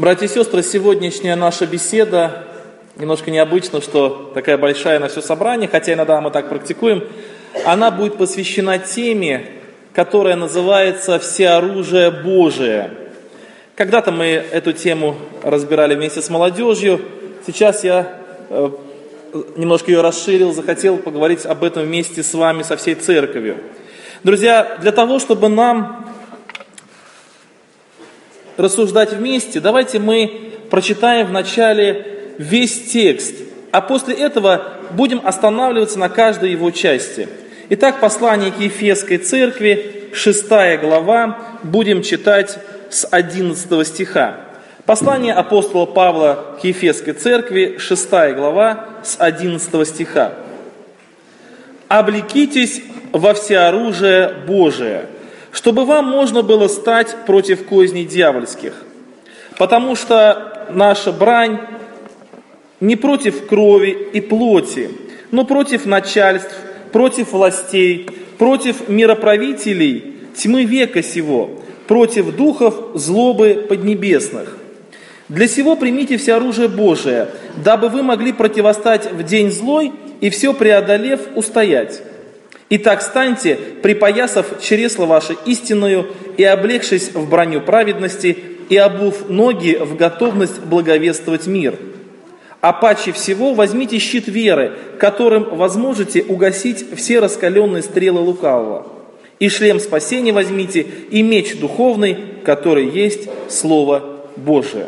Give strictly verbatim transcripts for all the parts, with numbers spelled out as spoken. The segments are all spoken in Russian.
Братья и сестры, сегодняшняя наша беседа немножко необычно, что такая большая на все собрание, хотя иногда мы так практикуем. Она будет посвящена теме, которая называется «Всеоружие Божие». Когда-то мы эту тему разбирали вместе с молодежью. Сейчас я э, немножко ее расширил, захотел поговорить об этом вместе с вами, со всей церковью. Друзья, для того, чтобы нам рассуждать вместе, давайте мы прочитаем вначале весь текст, а после этого будем останавливаться на каждой его части. Итак, послание к Ефесской церкви, шестая глава, будем читать с одиннадцатого стиха. Послание апостола Павла к Ефесской церкви, шестая глава, с одиннадцатого стиха. «Облекитесь во всеоружие Божие, чтобы вам можно было стать против козней дьявольских. Потому что наша брань не против крови и плоти, но против начальств, против властей, против мироправителей тьмы века сего, против духов злобы поднебесных. Для сего примите всеоружие Божие, дабы вы могли противостать в день злой и все преодолев устоять. Итак, станьте, припоясав чресло ваше истинную и облегшись в броню праведности и обув ноги в готовность благовествовать мир. А паче всего возьмите щит веры, которым возможете угасить все раскаленные стрелы лукавого. И шлем спасения возьмите, и меч духовный, который есть Слово Божие».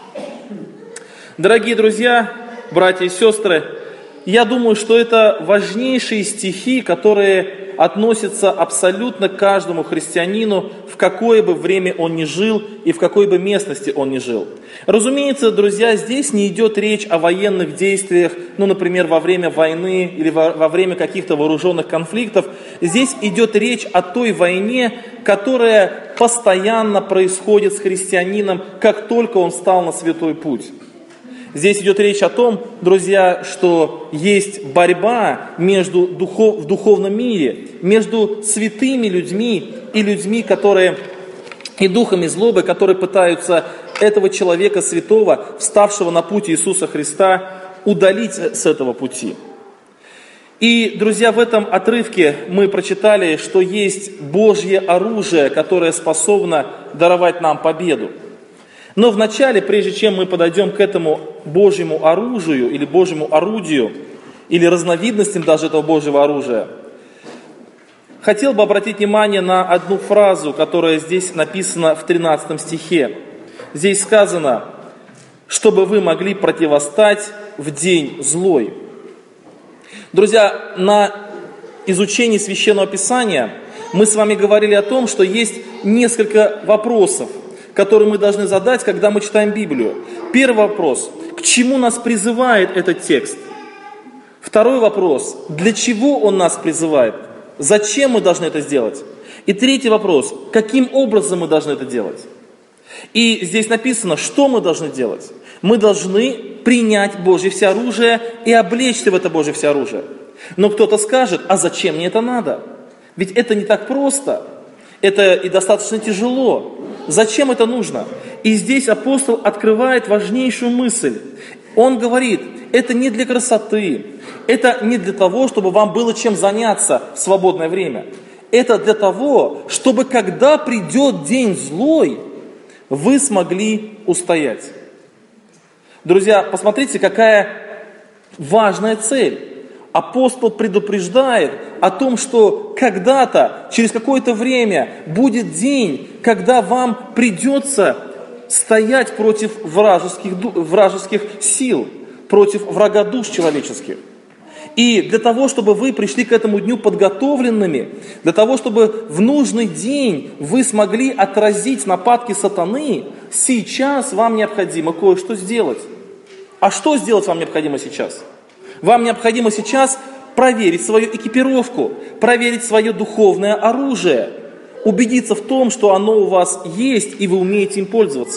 Дорогие друзья, братья и сестры, я думаю, что это важнейшие стихи, которые относятся абсолютно к каждому христианину, в какое бы время он ни жил и в какой бы местности он ни жил. Разумеется, друзья, здесь не идет речь о военных действиях, ну, например, во время войны или во, во время каких-то вооруженных конфликтов. Здесь идет речь о той войне, которая постоянно происходит с христианином, как только он стал на святой путь. Здесь идет речь о том, друзья, что есть борьба между духов, в духовном мире, между святыми людьми и людьми, которые, и духами злобы, которые пытаются этого человека святого, вставшего на путь Иисуса Христа, удалить с этого пути. И, друзья, в этом отрывке мы прочитали, что есть Божье оружие, которое способно даровать нам победу. Но вначале, прежде чем мы подойдем к этому Божьему оружию, или Божьему орудию, или разновидностям даже этого Божьего оружия, хотел бы обратить внимание на одну фразу, которая здесь написана в тринадцатом стихе. Здесь сказано, чтобы вы могли противостать в день злой. Друзья, на изучении Священного Писания мы с вами говорили о том, что есть несколько вопросов, которые мы должны задать, когда мы читаем Библию. Первый вопрос, к чему нас призывает этот текст? Второй вопрос, для чего он нас призывает? Зачем мы должны это сделать? И третий вопрос, каким образом мы должны это делать? И здесь написано, что мы должны делать. Мы должны принять Божье всеоружие и облечься в это Божье всеоружие. Но кто-то скажет, а зачем мне это надо? Ведь это не так просто. Это и достаточно тяжело. Зачем это нужно? И здесь апостол открывает важнейшую мысль. Он говорит, это не для красоты, это не для того, чтобы вам было чем заняться в свободное время. Это для того, чтобы когда придет день злой, вы смогли устоять. Друзья, посмотрите, какая важная цель. Апостол предупреждает о том, что когда-то, через какое-то время, будет день, когда вам придется стоять против вражеских, вражеских сил, против врага душ человеческих. И для того, чтобы вы пришли к этому дню подготовленными, для того, чтобы в нужный день вы смогли отразить нападки сатаны, сейчас вам необходимо кое-что сделать. А что сделать вам необходимо сейчас? Вам необходимо сейчас проверить свою экипировку, проверить свое духовное оружие, убедиться в том, что оно у вас есть и вы умеете им пользоваться.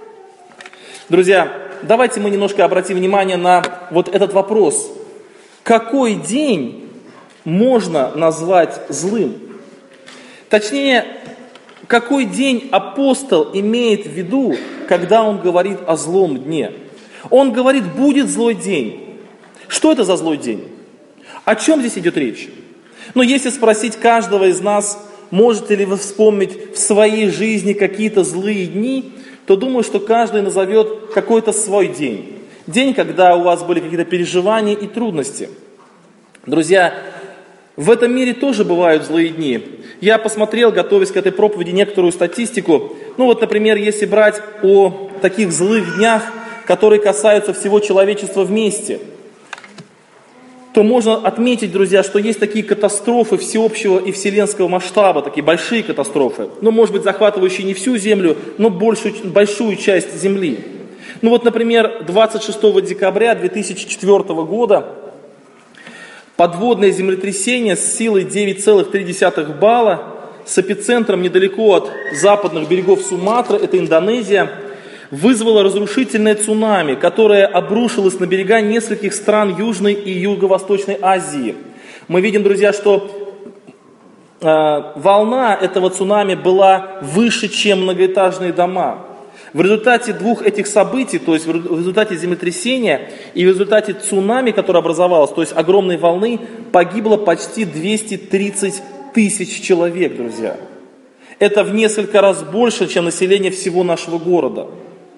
Друзья, давайте мы немножко обратим внимание на вот этот вопрос. Какой день можно назвать злым? Точнее, Какой день апостол имеет в виду, когда он говорит о злом дне? Он говорит, будет злой день. Что это за злой день? О чем здесь идет речь? Но если спросить каждого из нас, можете ли вы вспомнить в своей жизни какие-то злые дни, то думаю, что каждый назовет какой-то свой день. День, когда у вас были какие-то переживания и трудности. Друзья, в этом мире тоже бывают злые дни. Я посмотрел, готовясь к этой проповеди, некоторую статистику. Ну вот, например, если брать о таких злых днях, которые касаются всего человечества вместе, то можно отметить, друзья, что есть такие катастрофы всеобщего и вселенского масштаба, такие большие катастрофы. Ну, может быть, захватывающие не всю Землю, но большую, большую часть Земли. Ну вот, например, двадцать шестого декабря две тысячи четвёртого года подводное землетрясение с силой девять целых три десятых балла с эпицентром недалеко от западных берегов Суматры, это Индонезия, вызвало разрушительное цунами, которое обрушилось на берега нескольких стран Южной и Юго-Восточной Азии. Мы видим, друзья, что э, волна этого цунами была выше, чем многоэтажные дома. В результате двух этих событий, то есть в результате землетрясения и в результате цунами, которое образовалось, то есть огромной волны, погибло почти двести тридцать тысяч человек, друзья. Это в несколько раз больше, чем население всего нашего города.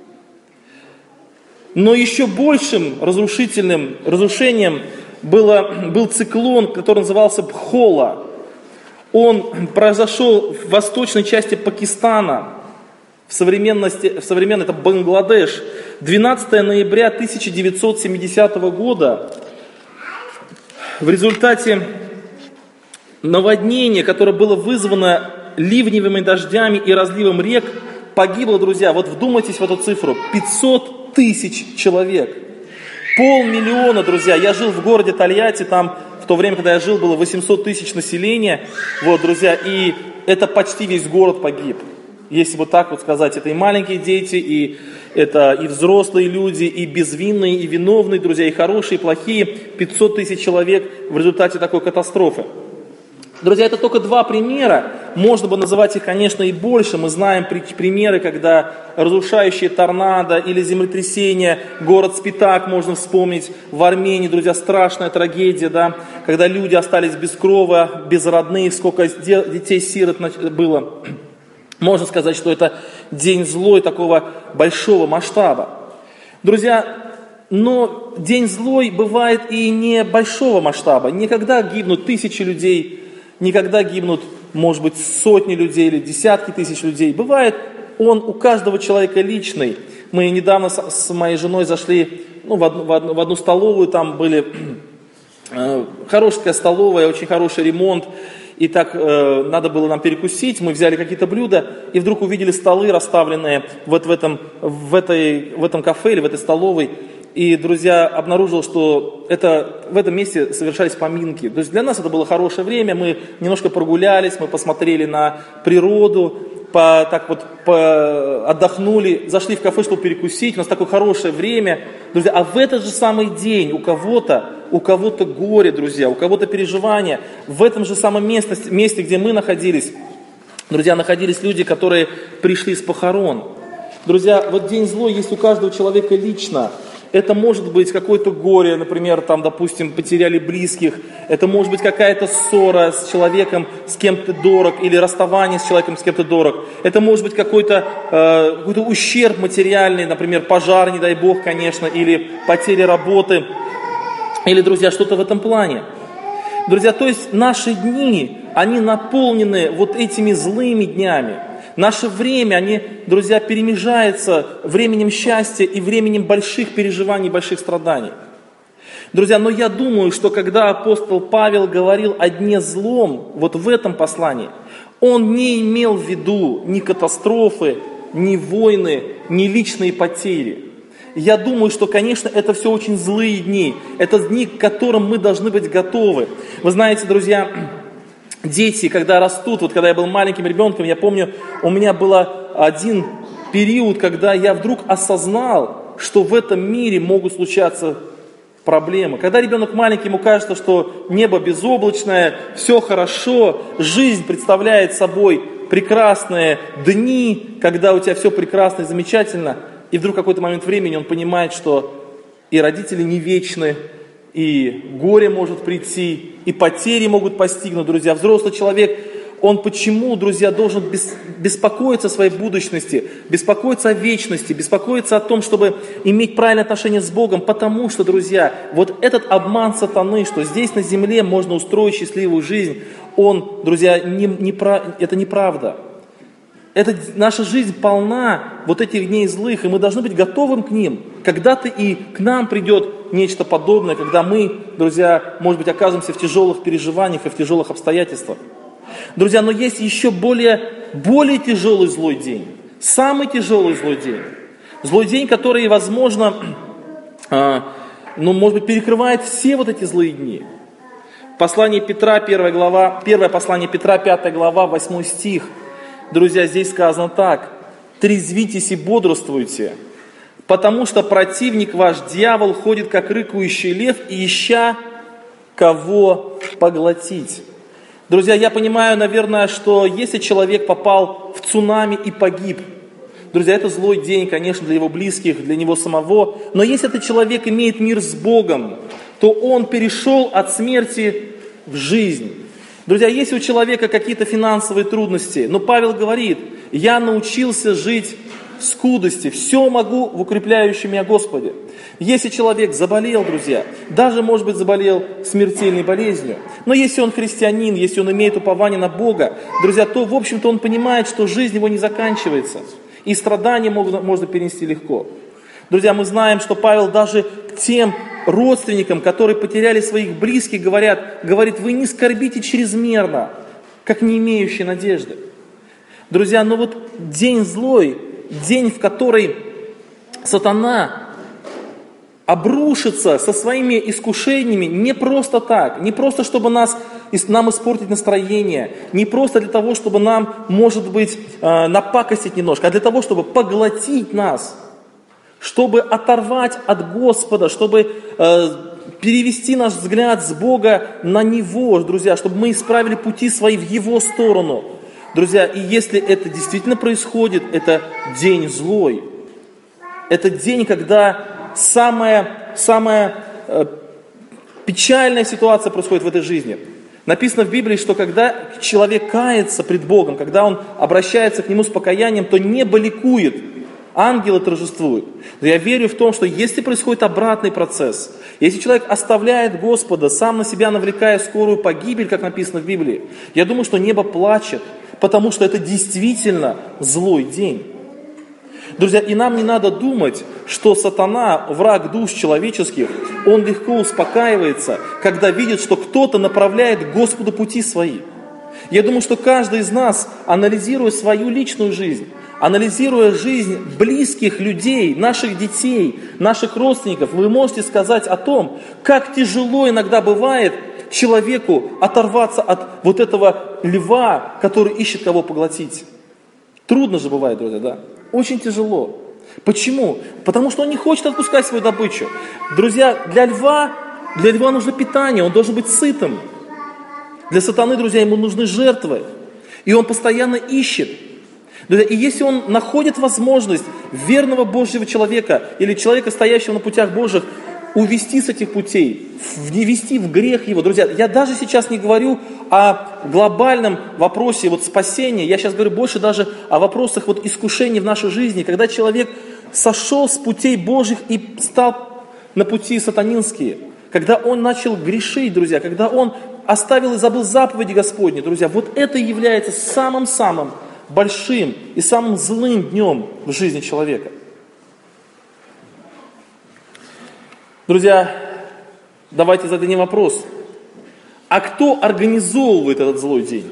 Но еще большим разрушительным разрушением было, был циклон, который назывался Бхола. Он произошел в восточной части Пакистана, в современности, в современной, это Бангладеш, двенадцатого ноября тысяча девятьсот семидесятого года. В результате наводнения, которое было вызвано ливневыми дождями и разливом рек, погибло, друзья, вот вдумайтесь в эту цифру, пятьсот тысяч человек. Полмиллиона, друзья. Я жил в городе Тольятти, там в то время, когда я жил, было восемьсот тысяч населения. Вот, друзья, и это почти весь город погиб. Если вот так вот сказать, это и маленькие дети, и это и взрослые люди, и безвинные, и виновные, друзья, и хорошие, и плохие. пятьсот тысяч человек в результате такой катастрофы. Друзья, это только два примера. Можно бы называть их, конечно, и больше. Мы знаем примеры, когда разрушающие торнадо или землетрясение, город Спитак можно вспомнить, в Армении, друзья, страшная трагедия, да, когда люди остались без крова, без родных, сколько детей-сирот было. Можно сказать, что это день злой такого большого масштаба. Друзья, но день злой бывает и не большого масштаба. Никогда гибнут тысячи людей, никогда гибнут, может быть, сотни людей или десятки тысяч людей. Бывает он у каждого человека личный. Мы недавно с, с моей женой зашли ну, в, одну, в, одну, в одну столовую, там были э, хорошая столовая, очень хороший ремонт. И так э, надо было нам перекусить, мы взяли какие-то блюда, и вдруг увидели столы, расставленные вот в этом, в этой, в этом кафе или в этой столовой. И, друзья, обнаружил, что это, в этом месте совершались поминки. То есть для нас это было хорошее время, мы немножко прогулялись, мы посмотрели на природу, по, так вот, по, отдохнули, зашли в кафе, чтобы перекусить, у нас такое хорошее время. Друзья, а в этот же самый день у кого-то, у кого-то горе, друзья, у кого-то переживания, в этом же самом месте, месте, где мы находились, друзья, находились люди, которые пришли с похорон. Друзья, вот день злой есть у каждого человека лично. Это может быть какое-то горе, например, там, допустим, потеряли близких. Это может быть какая-то ссора с человеком, с кем ты дорог, или расставание с человеком, с кем ты дорог. Это может быть какой-то, э, какой-то ущерб материальный, например, пожар, не дай бог, конечно, или потеря работы, или, друзья, что-то в этом плане. Друзья, то есть наши дни, они наполнены вот этими злыми днями. Наше время, они, друзья, перемежаются временем счастья и временем больших переживаний, больших страданий. Друзья, но я думаю, что когда апостол Павел говорил о дне злом, вот в этом послании, он не имел в виду ни катастрофы, ни войны, ни личные потери. Я думаю, что, конечно, это все очень злые дни. Это дни, к которым мы должны быть готовы. Вы знаете, друзья, дети, когда растут, вот когда я был маленьким ребенком, я помню, у меня был один период, когда я вдруг осознал, что в этом мире могут случаться проблемы. Когда ребенок маленький, ему кажется, что небо безоблачное, все хорошо, жизнь представляет собой прекрасные дни, когда у тебя все прекрасно и замечательно, и вдруг в какой-то момент времени он понимает, что и родители не вечны, и горе может прийти, и потери могут постигнуть, друзья. Взрослый человек, он почему, друзья, должен беспокоиться о своей будущности, беспокоиться о вечности, беспокоиться о том, чтобы иметь правильное отношение с Богом, потому что, друзья, вот этот обман сатаны, что здесь на земле можно устроить счастливую жизнь, он, друзья, не, не, это неправда. Это, наша жизнь полна вот этих дней злых, и мы должны быть готовым к ним. Когда-то и к нам придет нечто подобное, когда мы, друзья, может быть, окажемся в тяжелых переживаниях и в тяжелых обстоятельствах. Друзья, но есть еще более, более тяжелый злой день. Самый тяжелый злой день. Злой день, который, возможно, э, ну, может быть, перекрывает все вот эти злые дни. Послание Петра, первая глава, первое послание Петра, пятая глава, восьмой стих. Друзья, здесь сказано так. «Трезвитесь и бодрствуйте, потому что противник ваш, дьявол, ходит, как рыкающий лев, и ища кого поглотить». Друзья, я понимаю, наверное, что если человек попал в цунами и погиб, друзья, это злой день, конечно, для его близких, для него самого, но если этот человек имеет мир с Богом, то он перешел от смерти в жизнь. Друзья, есть у человека какие-то финансовые трудности, но Павел говорит, я научился жить в скудости, все могу в укрепляющем меня Господе. Если человек заболел, друзья, даже, может быть, заболел смертельной болезнью, но если он христианин, если он имеет упование на Бога, друзья, то, в общем-то, он понимает, что жизнь его не заканчивается, и страдания можно, можно перенести легко. Друзья, мы знаем, что Павел даже к тем родственникам, которые потеряли своих близких, говорят, говорит, вы не скорбите чрезмерно, как не имеющие надежды. Друзья, но вот день злой, день, в который сатана обрушится со своими искушениями не просто так, не просто, чтобы нас, нам испортить настроение, не просто для того, чтобы нам, может быть, напакостить немножко, а для того, чтобы поглотить нас, чтобы оторвать от Господа, чтобы э, перевести наш взгляд с Бога на Него, друзья, чтобы мы исправили пути свои в Его сторону. Друзья, и если это действительно происходит, это день злой. Это день, когда самая, самая э, печальная ситуация происходит в этой жизни. Написано в Библии, что когда человек кается пред Богом, когда он обращается к Нему с покаянием, то небо ликует. Ангелы торжествуют. Но я верю в том, что если происходит обратный процесс, если человек оставляет Господа, сам на себя навлекая скорую погибель, как написано в Библии, я думаю, что небо плачет, потому что это действительно злой день. Друзья, и нам не надо думать, что сатана, враг душ человеческих, он легко успокаивается, когда видит, что кто-то направляет к Господу пути свои. Я думаю, что каждый из нас, анализируя свою личную жизнь, анализируя жизнь близких людей, наших детей, наших родственников, вы можете сказать о том, как тяжело иногда бывает человеку оторваться от вот этого льва, который ищет кого поглотить. Трудно же бывает, друзья, да? Очень тяжело. Почему? Потому что он не хочет отпускать свою добычу. Друзья, для льва, для льва нужно питание, он должен быть сытым. Для сатаны, друзья, ему нужны жертвы. И он постоянно ищет. И если он находит возможность верного Божьего человека или человека, стоящего на путях Божьих, увести с этих путей, ввести в грех его. Друзья, я даже сейчас не говорю о глобальном вопросе вот спасения, я сейчас говорю больше даже о вопросах вот искушений в нашей жизни, когда человек сошел с путей Божьих и стал на пути сатанинские, когда он начал грешить, друзья, когда он оставил и забыл заповеди Господни, друзья, вот это является самым-самым большим и самым злым днем в жизни человека. Друзья, давайте зададим вопрос. А кто организовывает этот злой день?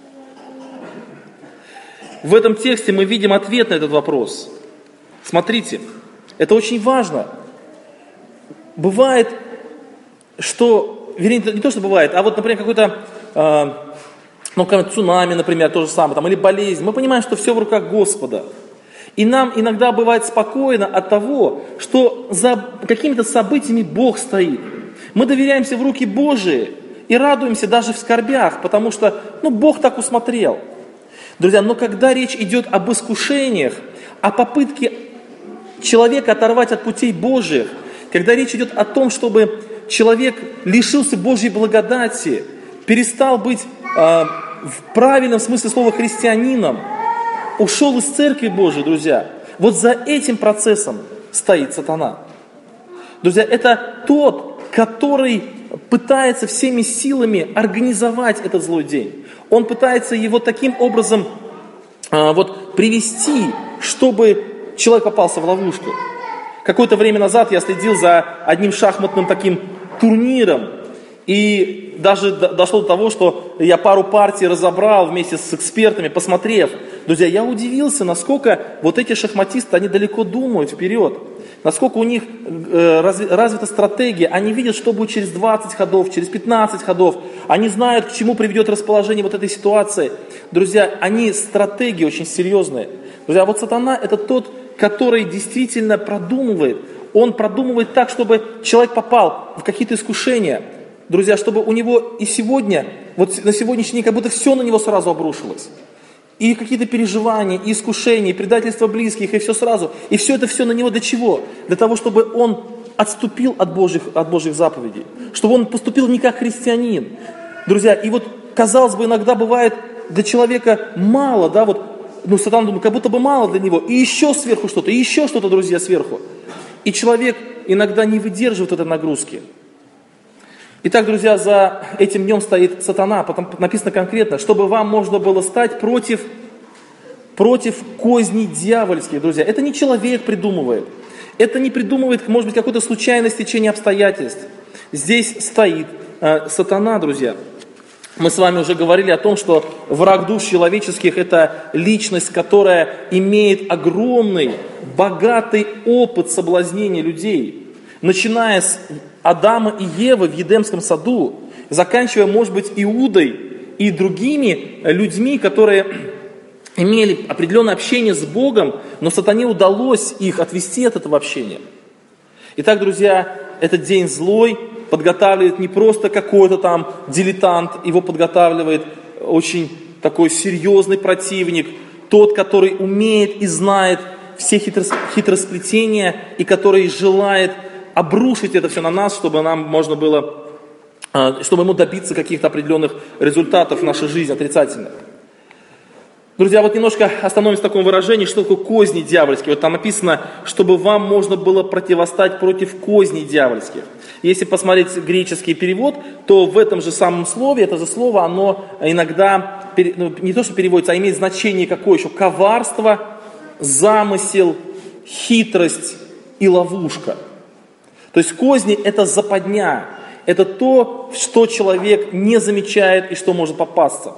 В этом тексте мы видим ответ на этот вопрос. Смотрите, это очень важно. Бывает, что, вернее, не то, что бывает, а вот, например, какой-то, э, ну, как цунами, например, то же самое, там, или болезнь. Мы понимаем, что все в руках Господа. И нам иногда бывает спокойно от того, что за какими-то событиями Бог стоит. Мы доверяемся в руки Божии и радуемся даже в скорбях, потому что, ну, Бог так усмотрел. Друзья, но когда речь идет об искушениях, о попытке человека оторвать от путей Божьих, когда речь идет о том, чтобы человек лишился Божьей благодати, перестал быть э, в правильном смысле слова христианином, ушел из Церкви Божьей, друзья, вот за этим процессом стоит сатана. Друзья, это тот, который пытается всеми силами организовать этот злой день. Он пытается его таким образом э, вот, привести, чтобы человек попался в ловушку. Какое-то время назад я следил за одним шахматным таким турниром, и даже дошло до того, что я пару партий разобрал вместе с экспертами, посмотрев. Друзья, я удивился, насколько вот эти шахматисты, они далеко думают вперед, насколько у них э, развита стратегия, они видят, что будет через двадцать ходов, через пятнадцать ходов, они знают, к чему приведет расположение вот этой ситуации. Друзья, они стратегии очень серьезные. Друзья, вот сатана это тот, который действительно продумывает, он продумывает так, чтобы человек попал в какие-то искушения. Друзья, чтобы у него и сегодня, вот на сегодняшний день, как будто все на него сразу обрушилось. И какие-то переживания, и искушения, и предательство близких, и все сразу. И все это все на него для чего? Для того, чтобы он отступил от Божьих, от Божьих заповедей. Чтобы он поступил не как христианин. Друзья, и вот, казалось бы, иногда бывает для человека мало, да, вот, ну, сатана думает, как будто бы мало для него. И еще сверху что-то, и еще что-то, друзья, сверху. И человек иногда не выдерживает этой нагрузки. Итак, друзья, за этим днем стоит сатана, потом написано конкретно, чтобы вам можно было стать против, против козней дьявольских, друзья. Это не человек придумывает, это не придумывает, может быть, какое-то случайное стечение обстоятельств. Здесь стоит э, сатана, друзья. Мы с вами уже говорили о том, что враг душ человеческих – это личность, которая имеет огромный, богатый опыт соблазнения людей. Начиная с Адама и Евы в Едемском саду, заканчивая, может быть, Иудой и другими людьми, которые имели определенное общение с Богом, но сатане удалось их отвести от этого общения. Итак, друзья, этот день злой подготавливает не просто какой-то там дилетант, его подготавливает очень такой серьезный противник, тот, который умеет и знает все хитрос- хитросплетения и который желает обрушить это все на нас, чтобы нам можно было, чтобы ему добиться каких-то определенных результатов в нашей жизни отрицательных. Друзья, вот немножко остановимся в таком выражении, что такое козни дьявольские. Вот там написано, чтобы вам можно было противостать против козней дьявольских. Если посмотреть греческий перевод, то в этом же самом слове, это же слово, оно иногда, ну, не то что переводится, а имеет значение какое еще? Коварство, замысел, хитрость и ловушка. То есть козни – это западня, это то, что человек не замечает и что может попасться.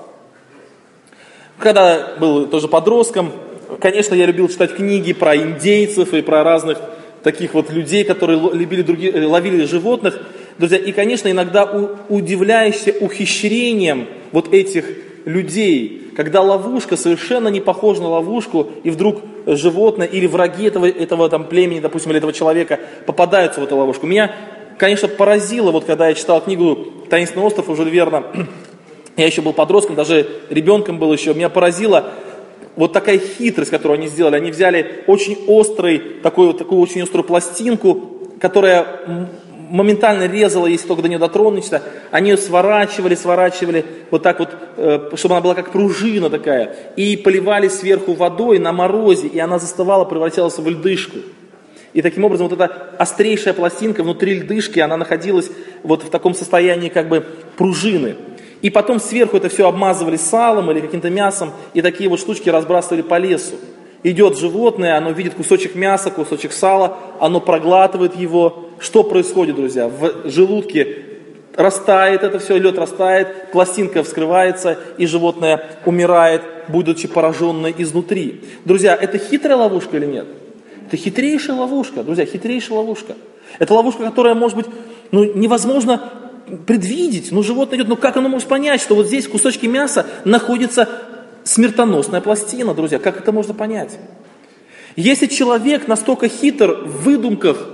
Когда был тоже подростком, конечно, я любил читать книги про индейцев и про разных таких вот людей, которые любили другие, ловили животных. Друзья, и, конечно, иногда удивляешься ухищрением вот этих людей, когда ловушка совершенно не похожа на ловушку, и вдруг животное или враги этого, этого там племени, допустим, или этого человека попадаются в эту ловушку. Меня, конечно, поразило, вот когда я читал книгу «Таинственный остров» у Жюля Верна, я еще был подростком, даже ребенком был еще, меня поразила вот такая хитрость, которую они сделали. Они взяли очень острый, такую, такую очень острую пластинку, которая моментально резала, если только до нее дотронешься. Они ее сворачивали, сворачивали, вот так вот, чтобы она была как пружина такая. И поливали сверху водой на морозе, и она застывала, превращалась в льдышку. И таким образом вот эта острейшая пластинка внутри льдышки, она находилась вот в таком состоянии как бы пружины. И потом сверху это все обмазывали салом или каким-то мясом, и такие вот штучки разбрасывали по лесу. Идет животное, оно видит кусочек мяса, кусочек сала, оно проглатывает его. Что происходит, друзья? В желудке растает это все, лед растает, пластинка вскрывается, и животное умирает, будучи пораженное изнутри. Друзья, это хитрая ловушка или нет? Это хитрейшая ловушка, друзья, хитрейшая ловушка. Это ловушка, которая, может быть, ну, невозможно предвидеть. Ну, животное идет, ну как оно может понять, что вот здесь в кусочке мяса находится смертоносная пластина, друзья? Как это можно понять? Если человек настолько хитр в выдумках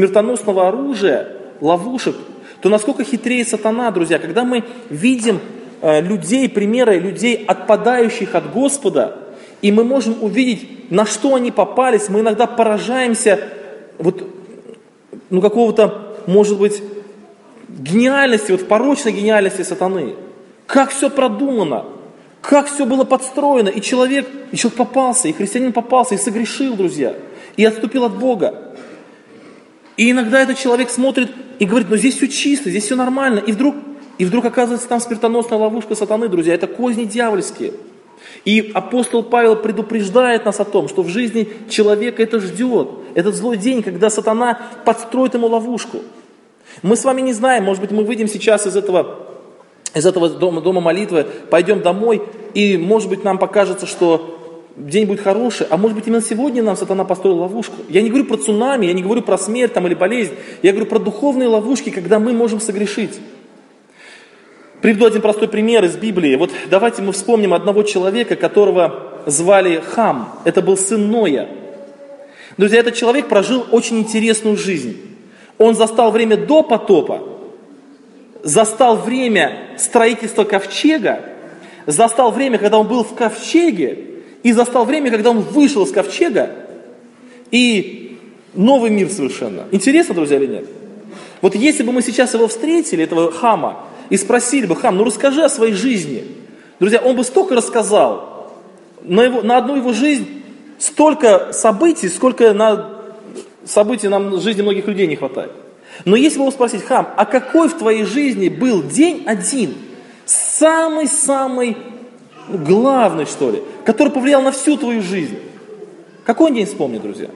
смертоносного оружия, ловушек, то насколько хитрее сатана, друзья? Когда мы видим э, людей, примеры людей, отпадающих от Господа, и мы можем увидеть, на что они попались. Мы иногда поражаемся вот, ну, какого-то, может быть, гениальности, вот порочной гениальности сатаны. Как все продумано, как все было подстроено, и человек, и человек попался, и христианин попался, и согрешил, друзья, и отступил от Бога. И иногда этот человек смотрит и говорит, ну здесь все чисто, здесь все нормально, и вдруг, и вдруг оказывается там смертоносная ловушка сатаны, друзья, это козни дьявольские. И апостол Павел предупреждает нас о том, что в жизни человека это ждет, этот злой день, когда сатана подстроит ему ловушку. Мы с вами не знаем, может быть, мы выйдем сейчас из этого, из этого дома, дома молитвы, пойдем домой, и, может быть, нам покажется, что день будет хороший, а может быть, именно сегодня нам сатана построил ловушку. Я не говорю про цунами, я не говорю про смерть там, или болезнь, я говорю про духовные ловушки, когда мы можем согрешить. Приведу один простой пример из Библии. Вот давайте мы вспомним одного человека, которого звали Хам. Это был сын Ноя. Друзья, этот человек прожил очень интересную жизнь. Он застал время до потопа, застал время строительства ковчега, застал время, когда он был в ковчеге, и застал время, когда он вышел из ковчега, и новый мир совершенно. Интересно, друзья, или нет? Вот если бы мы сейчас его встретили, этого Хама, и спросили бы, Хам, ну расскажи о своей жизни. Друзья, он бы столько рассказал. На, его, на одну его жизнь столько событий, сколько на событий нам в жизни многих людей не хватает. Но если бы его спросить, Хам, а какой в твоей жизни был день один, самый-самый главный, что ли, который повлиял на всю твою жизнь? Какой он день вспомни, друзья?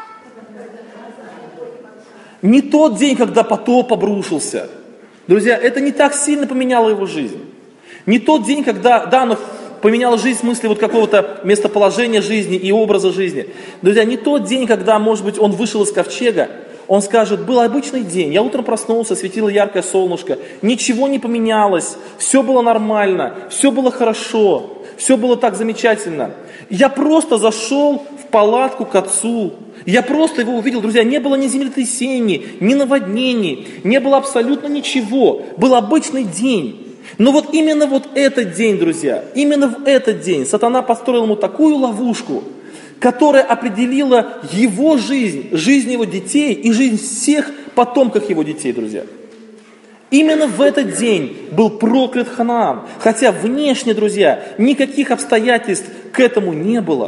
Не тот день, когда потоп обрушился. Друзья, это не так сильно поменяло его жизнь. Не тот день, когда, да, оно поменяло жизнь в смысле вот какого-то местоположения жизни и образа жизни. Друзья, не тот день, когда, может быть, он вышел из ковчега, он скажет, был обычный день, я утром проснулся, светило яркое солнышко, ничего не поменялось, все было нормально, все было хорошо, все было так замечательно. Я просто зашел в палатку к отцу, я просто его увидел, друзья, не было ни землетрясений, ни наводнений, не было абсолютно ничего, был обычный день. Но вот именно вот этот день, друзья, именно в этот день сатана построил ему такую ловушку, которая определила его жизнь, жизнь его детей и жизнь всех потомков его детей, друзья. Именно в этот день был проклят Ханаан, хотя внешне, друзья, никаких обстоятельств к этому не было.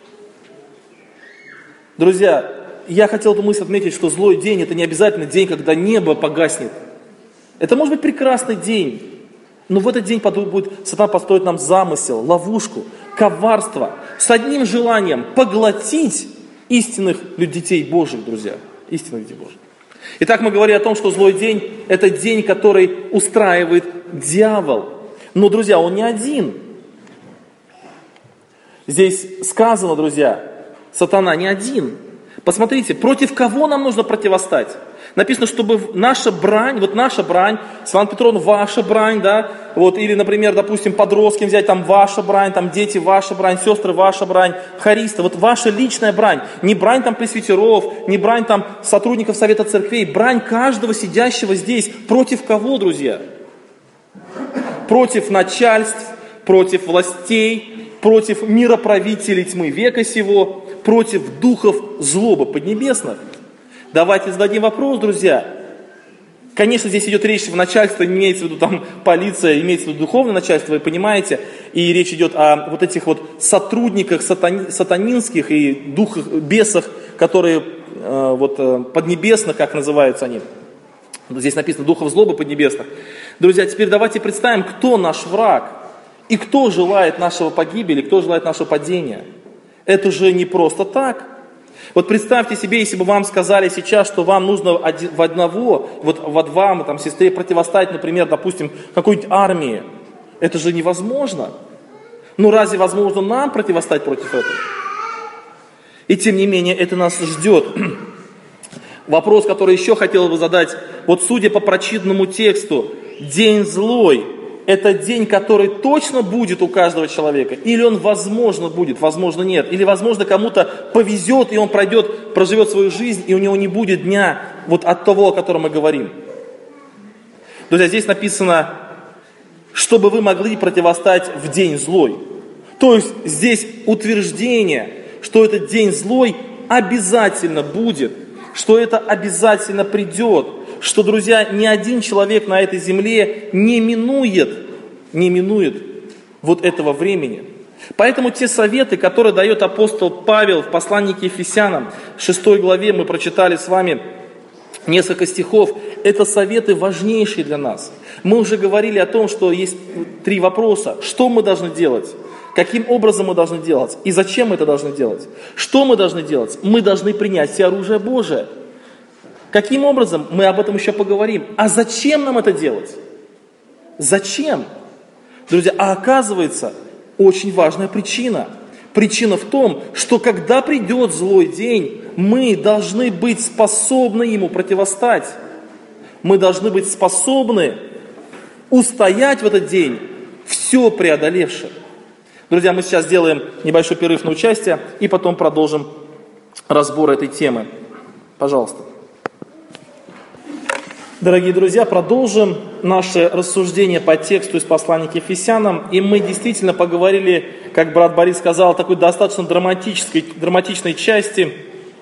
Друзья, я хотел эту мысль отметить, что злой день – это не обязательно день, когда небо погаснет. Это может быть прекрасный день, но в этот день будет сатана построить нам замысел, ловушку, коварство, с одним желанием поглотить истинных детей Божьих, друзья, истинных детей Божьих. Итак, мы говорили о том, что злой день – это день, который устраивает дьявол. Но, друзья, он не один. Здесь сказано, друзья, сатана не один. Посмотрите, против кого нам нужно противостать? Написано, чтобы наша брань, вот наша брань, Светлана Петровна, ваша брань, да, вот, или, например, допустим, подростки взять, там, ваша брань, там, дети, ваша брань, сестры, ваша брань, хористы, вот ваша личная брань, не брань, там, пресвитеров, не брань, там, сотрудников Совета Церквей, брань каждого сидящего здесь. Против кого, друзья? Против начальств, против властей, против мироправителей тьмы века сего, против духов злобы поднебесных. Давайте зададим вопрос, друзья. Конечно, здесь идет речь в начальстве, не имеется в виду там полиция, имеется в виду духовное начальство, вы понимаете. И речь идет о вот этих вот сотрудниках сатани, сатанинских и духах, бесах, которые э, вот э, поднебесных, как называются они. Здесь написано духов злобы поднебесных. Друзья, теперь давайте представим, кто наш враг и кто желает нашего погибели, кто желает нашего падения. Это же не просто так. Вот представьте себе, если бы вам сказали сейчас, что вам нужно в одного, вот в вам, там, сестре противостоять, например, допустим, какой-нибудь армии. Это же невозможно. Ну разве возможно нам противостоять против этого? И тем не менее, это нас ждет. Вопрос, который еще хотел бы задать. Вот судя по прочитанному тексту, день злой. Это день, который точно будет у каждого человека? Или он, возможно, будет, возможно, нет? Или, возможно, кому-то повезет, и он пройдет, проживет свою жизнь, и у него не будет дня вот от того, о котором мы говорим? Друзья, здесь написано, чтобы вы могли противостать в день злой. То есть здесь утверждение, что этот день злой обязательно будет, что это обязательно придет, что, друзья, ни один человек на этой земле не минует, не минует вот этого времени. Поэтому те советы, которые дает апостол Павел в послании к Ефесянам, в шестой главе мы прочитали с вами несколько стихов, это советы важнейшие для нас. Мы уже говорили о том, что есть три вопроса. Что мы должны делать? Каким образом мы должны делать? И зачем мы это должны делать? Что мы должны делать? Мы должны принять все оружие Божие. Каким образом? Мы об этом еще поговорим. А зачем нам это делать? Зачем? Друзья, а оказывается, очень важная причина. Причина в том, что когда придет злой день, мы должны быть способны ему противостать. Мы должны быть способны устоять в этот день, все преодолевши. Друзья, мы сейчас сделаем небольшой перерыв на участие и потом продолжим разбор этой темы. Пожалуйста. Дорогие друзья, продолжим наше рассуждение по тексту из послания к Ефесянам. И мы действительно поговорили, как брат Борис сказал, о такой достаточно драматической, драматичной части,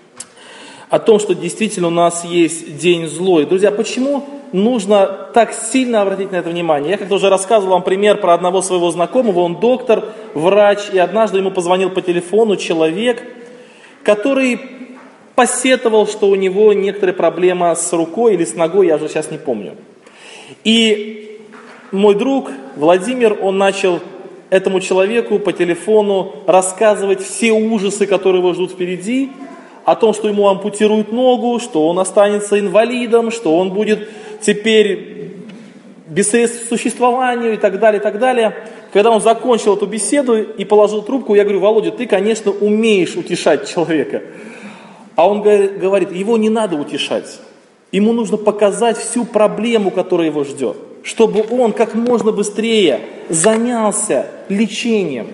о том, что действительно у нас есть день злой. Друзья, почему нужно так сильно обратить на это внимание? Я как-то уже рассказывал вам пример про одного своего знакомого. Он доктор, врач, и однажды ему позвонил по телефону человек, который посетовал, что у него некоторые проблемы с рукой или с ногой, я уже сейчас не помню. И мой друг Владимир, он начал этому человеку по телефону рассказывать все ужасы, которые его ждут впереди, о том, что ему ампутируют ногу, что он останется инвалидом, что он будет теперь без средств к существованию и так далее, и так далее. Когда он закончил эту беседу и положил трубку, я говорю: Володя, ты, конечно, умеешь утешать человека. А он говорит, его не надо утешать. Ему нужно показать всю проблему, которая его ждет, чтобы он как можно быстрее занялся лечением.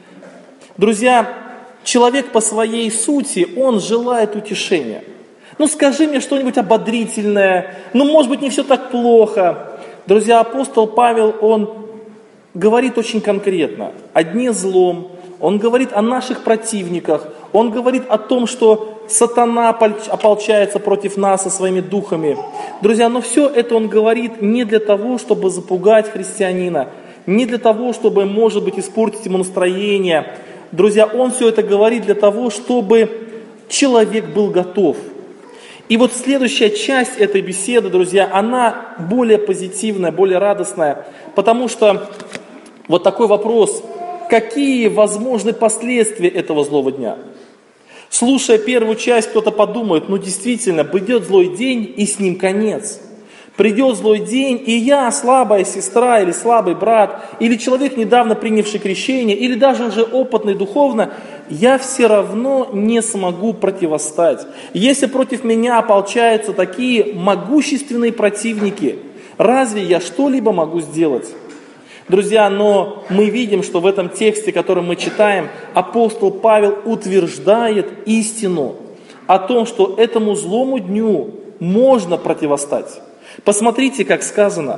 Друзья, человек по своей сути, он желает утешения. Ну скажи мне что-нибудь ободрительное, ну может быть не все так плохо. Друзья, апостол Павел, он говорит очень конкретно о дне злом, он говорит о наших противниках, он говорит о том, что сатана ополчается против нас со своими духами. Друзья, но все это он говорит не для того, чтобы запугать христианина, не для того, чтобы, может быть, испортить ему настроение. Друзья, он все это говорит для того, чтобы человек был готов. И вот следующая часть этой беседы, друзья, она более позитивная, более радостная, потому что вот такой вопрос: какие возможны последствия этого злого дня? Слушая первую часть, кто-то подумает, ну действительно, придет злой день и с ним конец. Придет злой день, и я, слабая сестра или слабый брат, или человек, недавно принявший крещение, или даже уже опытный духовно, я все равно не смогу противостать. Если против меня ополчаются такие могущественные противники, разве я что-либо могу сделать? Друзья, но мы видим, что в этом тексте, который мы читаем, апостол Павел утверждает истину о том, что этому злому дню можно противостать. Посмотрите, как сказано: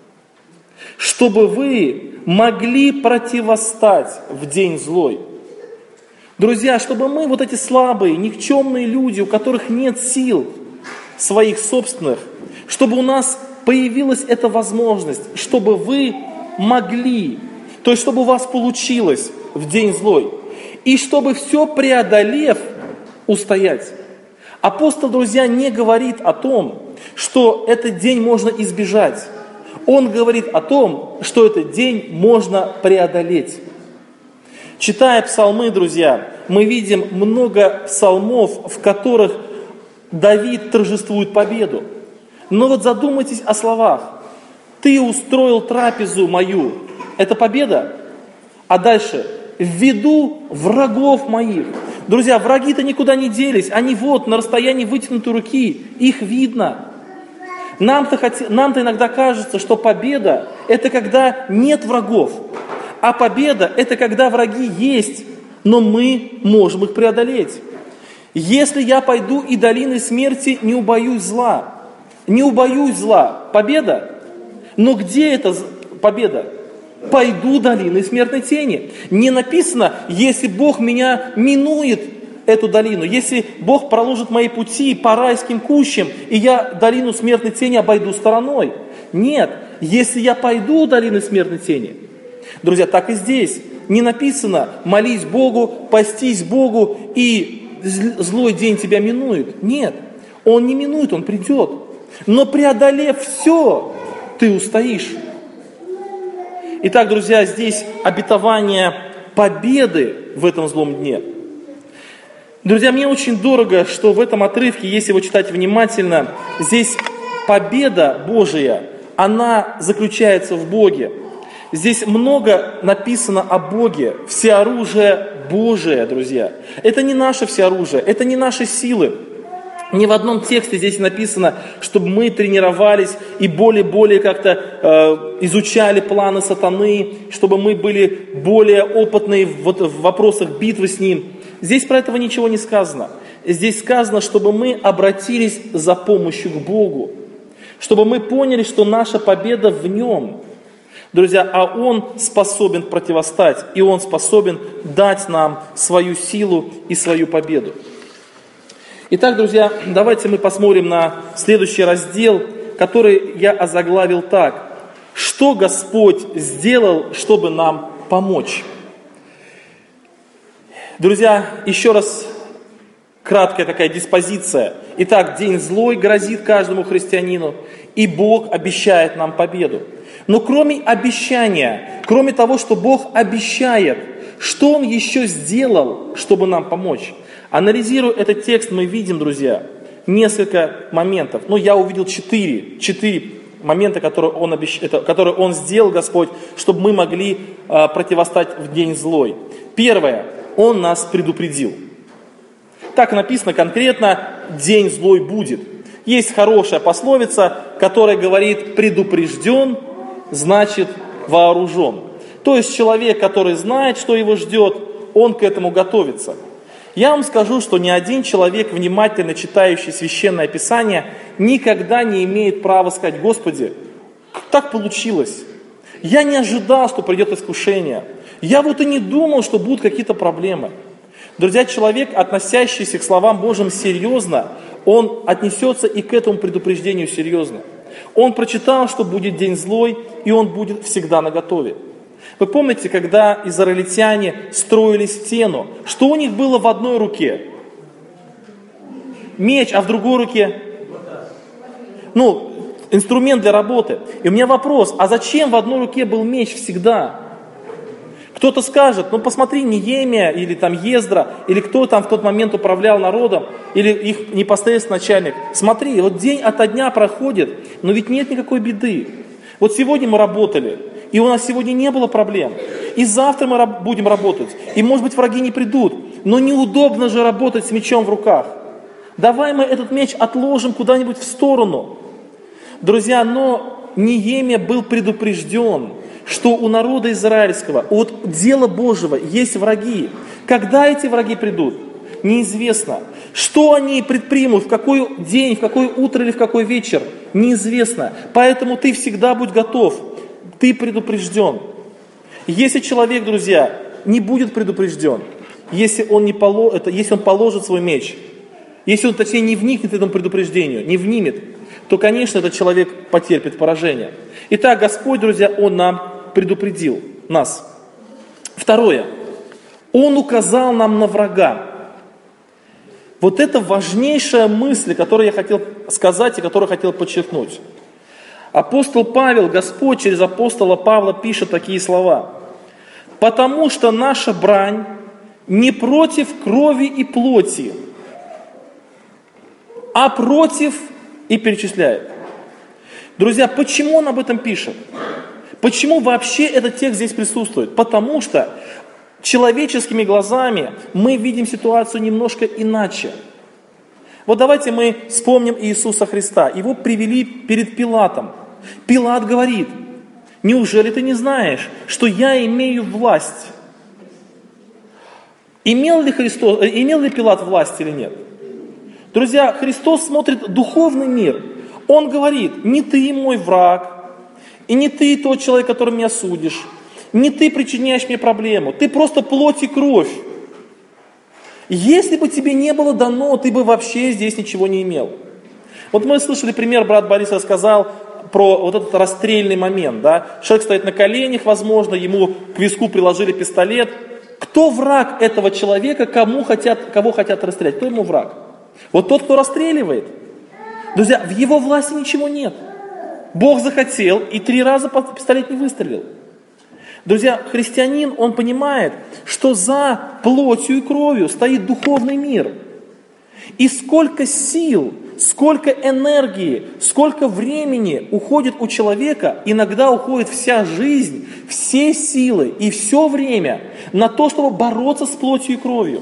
чтобы вы могли противостать в день злой. Друзья, чтобы мы, вот эти слабые, никчемные люди, у которых нет сил своих собственных, чтобы у нас появилась эта возможность, чтобы вы могли, то есть чтобы у вас получилось в день злой, и чтобы все преодолев, устоять. Апостол, друзья, не говорит о том, что этот день можно избежать. Он говорит о том, что этот день можно преодолеть. Читая псалмы, друзья, мы видим много псалмов, в которых Давид торжествует победу. Но вот задумайтесь о словах. Ты устроил трапезу мою. Это победа. А дальше. Введу врагов моих. Друзья, враги-то никуда не делись. Они вот на расстоянии вытянутой руки. Их видно. Нам-то, хот... Нам-то иногда кажется, что победа – это когда нет врагов. А победа – это когда враги есть, но мы можем их преодолеть. Если я пойду и долиной смерти, не убоюсь зла. Не убоюсь зла. Победа? Но где эта победа? пойду долиной смертной тени. Не написано, если Бог меня минует эту долину, если Бог проложит мои пути по райским кущам, и я долину смертной тени обойду стороной. Нет, если я пойду долиной смертной тени. Друзья, так и здесь. Не написано, молись Богу, постись Богу, и злой день тебя минует. Нет, он не минует, он придет. Но преодолев все, ты устоишь. Итак, друзья, здесь обетование победы в этом злом дне. Друзья, мне очень дорого, что в этом отрывке, если его читать внимательно, здесь победа Божия, она заключается в Боге. Здесь много написано о Боге, всеоружие Божие, друзья. Это не наше всеоружие, это не наши силы. Ни в одном тексте здесь написано, чтобы мы тренировались и более-более как-то э, изучали планы сатаны, чтобы мы были более опытны в, в вопросах битвы с ним. Здесь про этого ничего не сказано. Здесь сказано, чтобы мы обратились за помощью к Богу, чтобы мы поняли, что наша победа в Нем. Друзья, а Он способен противостать, и Он способен дать нам свою силу и свою победу. Итак, друзья, давайте мы посмотрим на следующий раздел, который я озаглавил так. Что Господь сделал, чтобы нам помочь? Друзья, еще раз краткая такая диспозиция. Итак, день злой грозит каждому христианину, и Бог обещает нам победу. Но кроме обещания, кроме того, что Бог обещает, что Он еще сделал, чтобы нам помочь? Анализируя этот текст, мы видим, друзья, несколько моментов. Ну, я увидел четыре, четыре момента, которые он, обещ... это, которые он сделал, Господь, чтобы мы могли э, противостать в день злой. Первое, Он нас предупредил. Так написано конкретно, день злой будет. Есть хорошая пословица, которая говорит, предупрежден, значит вооружен. То есть человек, который знает, что его ждет, он к этому готовится. Я вам скажу, что ни один человек, внимательно читающий Священное Писание, никогда не имеет права сказать: Господи, так получилось. Я не ожидал, что придет искушение. Я вот и не думал, что будут какие-то проблемы. Друзья, человек, относящийся к словам Божьим серьезно, он отнесется и к этому предупреждению серьезно. Он прочитал, что будет день злой, и он будет всегда наготове. Вы помните, когда израильтяне строили стену, что у них было в одной руке? Меч, а в другой руке? Ну, инструмент для работы. И у меня вопрос, а зачем в одной руке был меч всегда? Кто-то скажет, ну посмотри, Неемия или там Ездра, или кто там в тот момент управлял народом, или их непосредственно начальник. Смотри, вот день ото дня проходит, но ведь нет никакой беды. Вот сегодня мы работали, и у нас сегодня не было проблем. И завтра мы раб- будем работать, и может быть враги не придут, но неудобно же работать с мечом в руках. Давай мы этот меч отложим куда-нибудь в сторону. Друзья, но Неемия был предупрежден, что у народа израильского, от дела Божьего есть враги. Когда эти враги придут, неизвестно. Что они предпримут, в какой день, в какое утро или в какой вечер, неизвестно. Поэтому ты всегда будь готов, ты предупрежден. Если человек, друзья, не будет предупрежден, если он, не поло, это, если он положит свой меч, если он, точнее, не вникнет этому предупреждению, не внимет, то, конечно, этот человек потерпит поражение. Итак, Господь, друзья, Он нам предупредил нас. Второе. Он указал нам на врага. Вот это важнейшая мысль, которую я хотел сказать и которую хотел подчеркнуть. Апостол Павел, Господь через апостола Павла пишет такие слова. «Потому что наша брань не против крови и плоти, а против...» и перечисляет. Друзья, почему он об этом пишет? Почему вообще этот текст здесь присутствует? Потому что человеческими глазами мы видим ситуацию немножко иначе. Вот давайте мы вспомним Иисуса Христа. Его привели перед Пилатом. Пилат говорит: неужели ты не знаешь, что я имею власть? Имел ли, Христос, имел ли Пилат власть или нет? Друзья, Христос смотрит духовный мир. Он говорит: не ты мой враг, и не ты тот человек, который меня судишь. Не ты причиняешь мне проблему, ты просто плоть и кровь. Если бы тебе не было дано, ты бы вообще здесь ничего не имел. Вот мы слышали пример, брат Борис рассказал про вот этот расстрельный момент. Да? Человек стоит на коленях, возможно, ему к виску приложили пистолет. Кто враг этого человека, кому хотят, кого хотят расстрелять? Кто ему враг? Вот тот, кто расстреливает. Друзья, в его власти ничего нет. Бог захотел и три раза пистолет не выстрелил. Друзья, христианин, он понимает, что за плотью и кровью стоит духовный мир. И сколько сил, сколько энергии, сколько времени уходит у человека, иногда уходит вся жизнь, все силы и все время на то, чтобы бороться с плотью и кровью.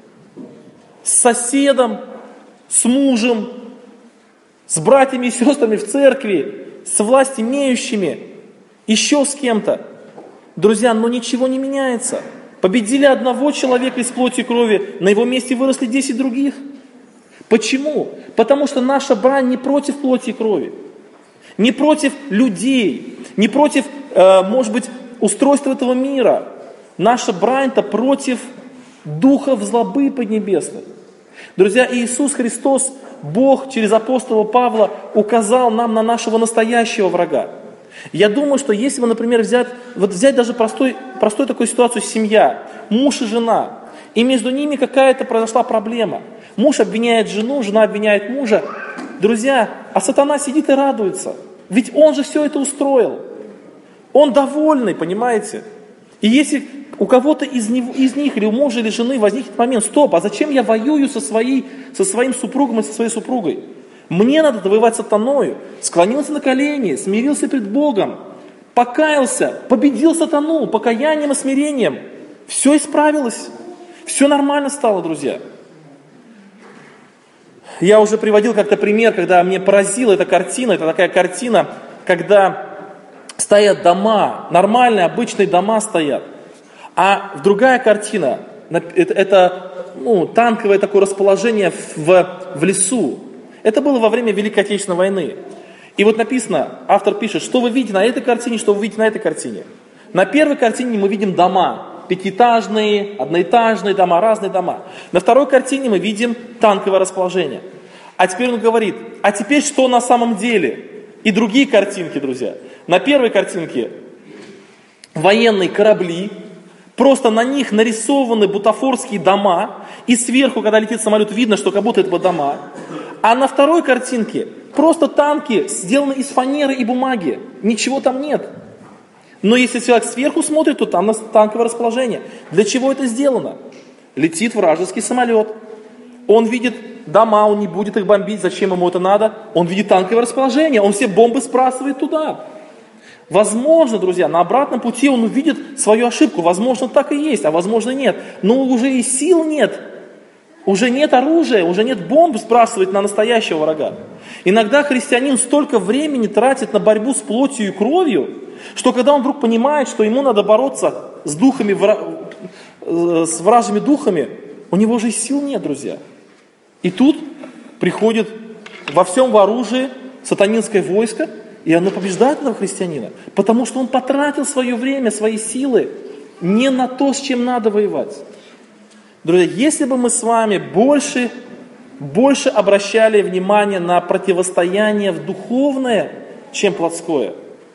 С соседом, с мужем, с братьями и сестрами в церкви, с властимеющими, еще с кем-то. Друзья, но ничего не меняется. Победили одного человека из плоти и крови, на его месте выросли десять других. Почему? Потому что наша брань не против плоти и крови, не против людей, не против, э, может быть, устройства этого мира. Наша брань-то против духов злобы поднебесной. Друзья, Иисус Христос, Бог через апостола Павла указал нам на нашего настоящего врага. Я думаю, что если бы, например, взять, вот взять даже простой, простой такую ситуацию, семья, муж и жена, и между ними какая-то произошла проблема. Муж обвиняет жену, жена обвиняет мужа. Друзья, а сатана сидит и радуется. Ведь он же все это устроил. Он довольный, понимаете? И если у кого-то из, него, из них, или у мужа, или жены возникнет момент, стоп, а зачем я воюю со, своей, со своим супругом и со своей супругой? Мне надо воевать с сатаною. Склонился на колени, смирился пред Богом, покаялся, победил сатану покаянием и смирением. Все исправилось, все нормально стало, друзья. Я уже приводил как-то пример, когда мне поразила эта картина. Это такая картина, когда стоят дома, нормальные, обычные дома стоят. А другая картина, это, это ну, танковое такое расположение в, в лесу. Это было во время Великой Отечественной войны. И вот написано, автор пишет, что вы видите на этой картине, что вы видите на этой картине. На первой картине мы видим дома, пятиэтажные, одноэтажные дома, разные дома. На второй картине мы видим танковое расположение. А теперь он говорит, а теперь что на самом деле? И другие картинки, друзья. На первой картинке военные корабли, просто на них нарисованы бутафорские дома, и сверху, когда летит самолет, видно, что как будто это дома. А на второй картинке просто танки сделаны из фанеры и бумаги. Ничего там нет. Но если человек сверху смотрит, то там танковое расположение. Для чего это сделано? Летит вражеский самолет. Он видит дома, он не будет их бомбить. Зачем ему это надо? Он видит танковое расположение. Он все бомбы сбрасывает туда. Возможно, друзья, на обратном пути он увидит свою ошибку. Возможно, так и есть, а возможно, нет. Но уже и сил нет. Уже нет оружия, уже нет бомб сбрасывать на настоящего врага. Иногда христианин столько времени тратит на борьбу с плотью и кровью, что когда он вдруг понимает, что ему надо бороться с духами, с вражьими духами, у него уже сил нет, друзья. И тут приходит во всем вооружии сатанинское войско, и оно побеждает этого христианина, потому что он потратил свое время, свои силы не на то, с чем надо воевать. Друзья, если бы мы с вами больше, больше обращали внимание на противостояние в духовное, чем плотское,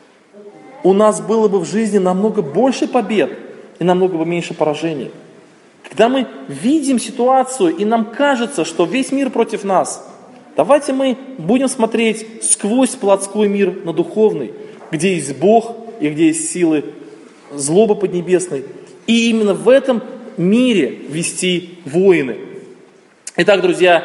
у нас было бы в жизни намного больше побед и намного бы меньше поражений. Когда мы видим ситуацию и нам кажется, что весь мир против нас, давайте мы будем смотреть сквозь плотской мир на духовный, где есть Бог и где есть силы злобы поднебесной. И именно в этом мире вести войны. Итак, друзья,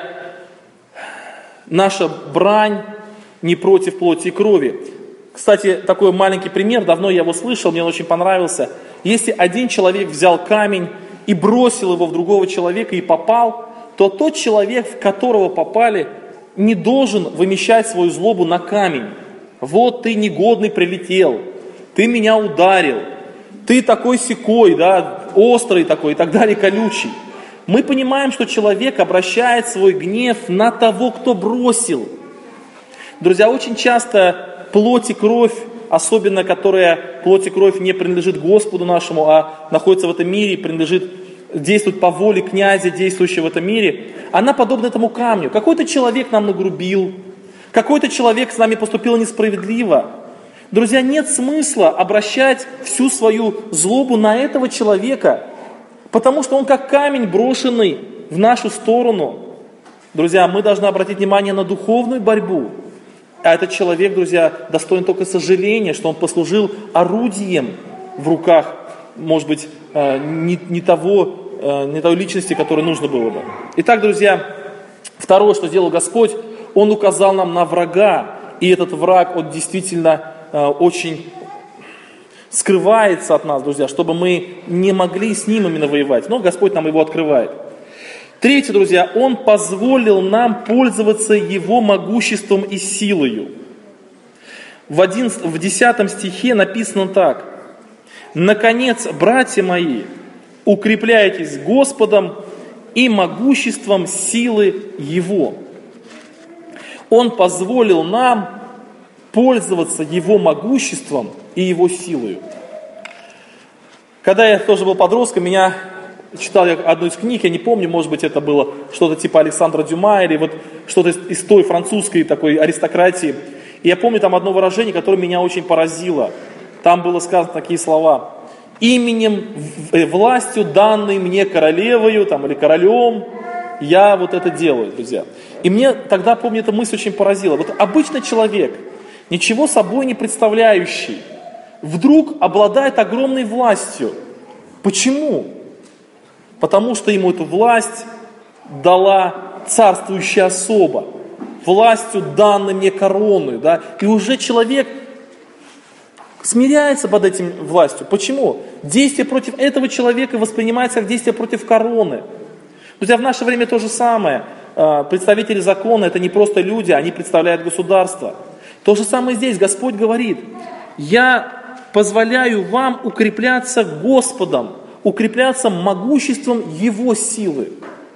наша брань не против плоти и крови. Кстати, такой маленький пример, давно я его слышал, мне он очень понравился. Если один человек взял камень и бросил его в другого человека и попал, то тот человек, в которого попали, не должен вымещать свою злобу на камень. Вот ты негодный прилетел, ты меня ударил, ты такой сякой, да, острый такой и так далее, колючий. Мы понимаем, что человек обращает свой гнев на того, кто бросил. Друзья, очень часто плоть и кровь особенно которая плоть и кровь не принадлежит Господу нашему, а находится в этом мире, принадлежит, действует по воле князя, действующего в этом мире, она подобна этому камню. Какой-то человек нам нагрубил, какой-то человек с нами поступил несправедливо. Друзья, нет смысла обращать всю свою злобу на этого человека, потому что он как камень, брошенный в нашу сторону. Друзья, мы должны обратить внимание на духовную борьбу. А этот человек, друзья, достоин только сожаления, что он послужил орудием в руках, может быть, не, не, того, не той личности, которой нужно было бы. Итак, друзья, второе, что сделал Господь, Он указал нам на врага. И этот враг, он действительно очень скрывается от нас, друзья, чтобы мы не могли с ним именно воевать. Но Господь нам его открывает. Третье, друзья, Он позволил нам пользоваться Его могуществом и силою. В, одиннадцатом, в десятом стихе написано так. «Наконец, братья мои, укрепляйтесь Господом и могуществом силы Его». Он позволил нам пользоваться Его могуществом и Его силою. Когда я тоже был подростком, меня читал я одну из книг, я не помню, может быть, это было что-то типа Александра Дюма или вот что-то из, из той французской такой аристократии. И я помню там одно выражение, которое меня очень поразило. Там было сказано такие слова: «Именем, властью, данной мне королевою там, или королем, я вот это делаю», друзья. И мне тогда, помню, эта мысль очень поразила. Вот обычный человек, ничего собой не представляющий, вдруг обладает огромной властью. Почему? Потому что ему эту власть дала царствующая особа, властью данной мне короной, да? И уже человек смиряется под этим властью. Почему? Действие против этого человека воспринимается как действие против короны. Друзья, в наше время то же самое. Представители закона — это не просто люди, они представляют государство. То же самое здесь. Господь говорит: «Я позволяю вам укрепляться Господом, укрепляться могуществом Его силы».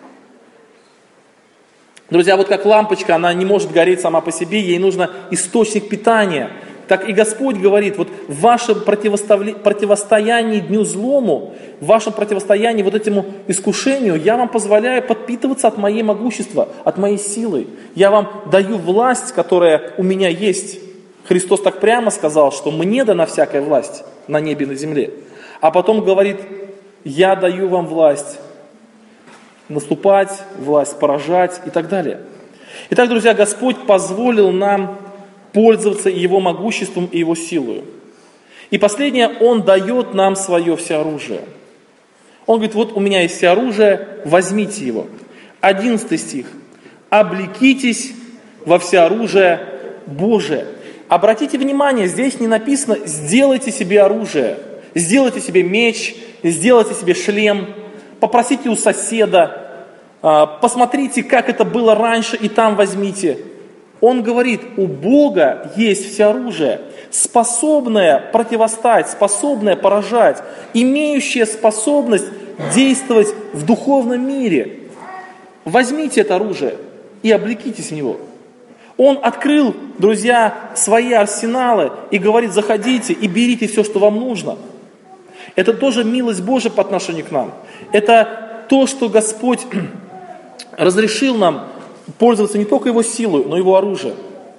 Друзья, вот как лампочка, она не может гореть сама по себе, ей нужно источник питания. Так и Господь говорит: вот в вашем противостоянии дню злому, в вашем противостоянии вот этому искушению, я вам позволяю подпитываться от моей могущества, от моей силы. Я вам даю власть, которая у меня есть. Христос так прямо сказал, что мне дана всякая власть на небе и на земле. А потом говорит: я даю вам власть наступать, власть поражать и так далее. Итак, друзья, Господь позволил нам пользоваться Его могуществом и Его силой. И последнее, Он дает нам свое всеоружие. Он говорит: вот у меня есть всеоружие, возьмите его. Одиннадцатый стих. «Облекитесь во всеоружие Божие». Обратите внимание, здесь не написано «сделайте себе оружие», «сделайте себе меч», «сделайте себе шлем», «попросите у соседа», «посмотрите, как это было раньше, и там возьмите». Он говорит: у Бога есть всеоружие, способное противостать, способное поражать, имеющее способность действовать в духовном мире. Возьмите это оружие и облекитесь в него. Он открыл, друзья, свои арсеналы и говорит: заходите и берите все, что вам нужно. Это тоже милость Божия по отношению к нам. Это то, что Господь разрешил нам пользоваться не только Его силой, но и Его оружием.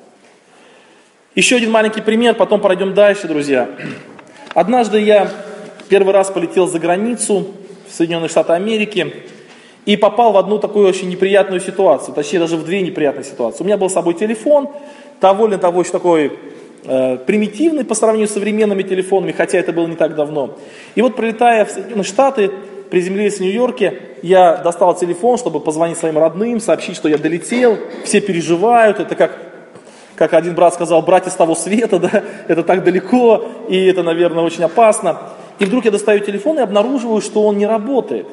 Еще один маленький пример, потом пройдем дальше, друзья. Однажды я первый раз полетел за границу, в Соединенные Штаты Америки, и попал в одну такую очень неприятную ситуацию, точнее даже в две неприятные ситуации. У меня был с собой телефон, довольно того еще такой э, примитивный по сравнению с современными телефонами, хотя это было не так давно. И вот, прилетая в Соединенные Штаты, приземлились в Нью-Йорке, я достал телефон, чтобы позвонить своим родным, сообщить, что я долетел. Все переживают, это как, как один брат сказал: братья с того света, да, это так далеко, и это, наверное, очень опасно. И вдруг я достаю телефон и обнаруживаю, что он не работает.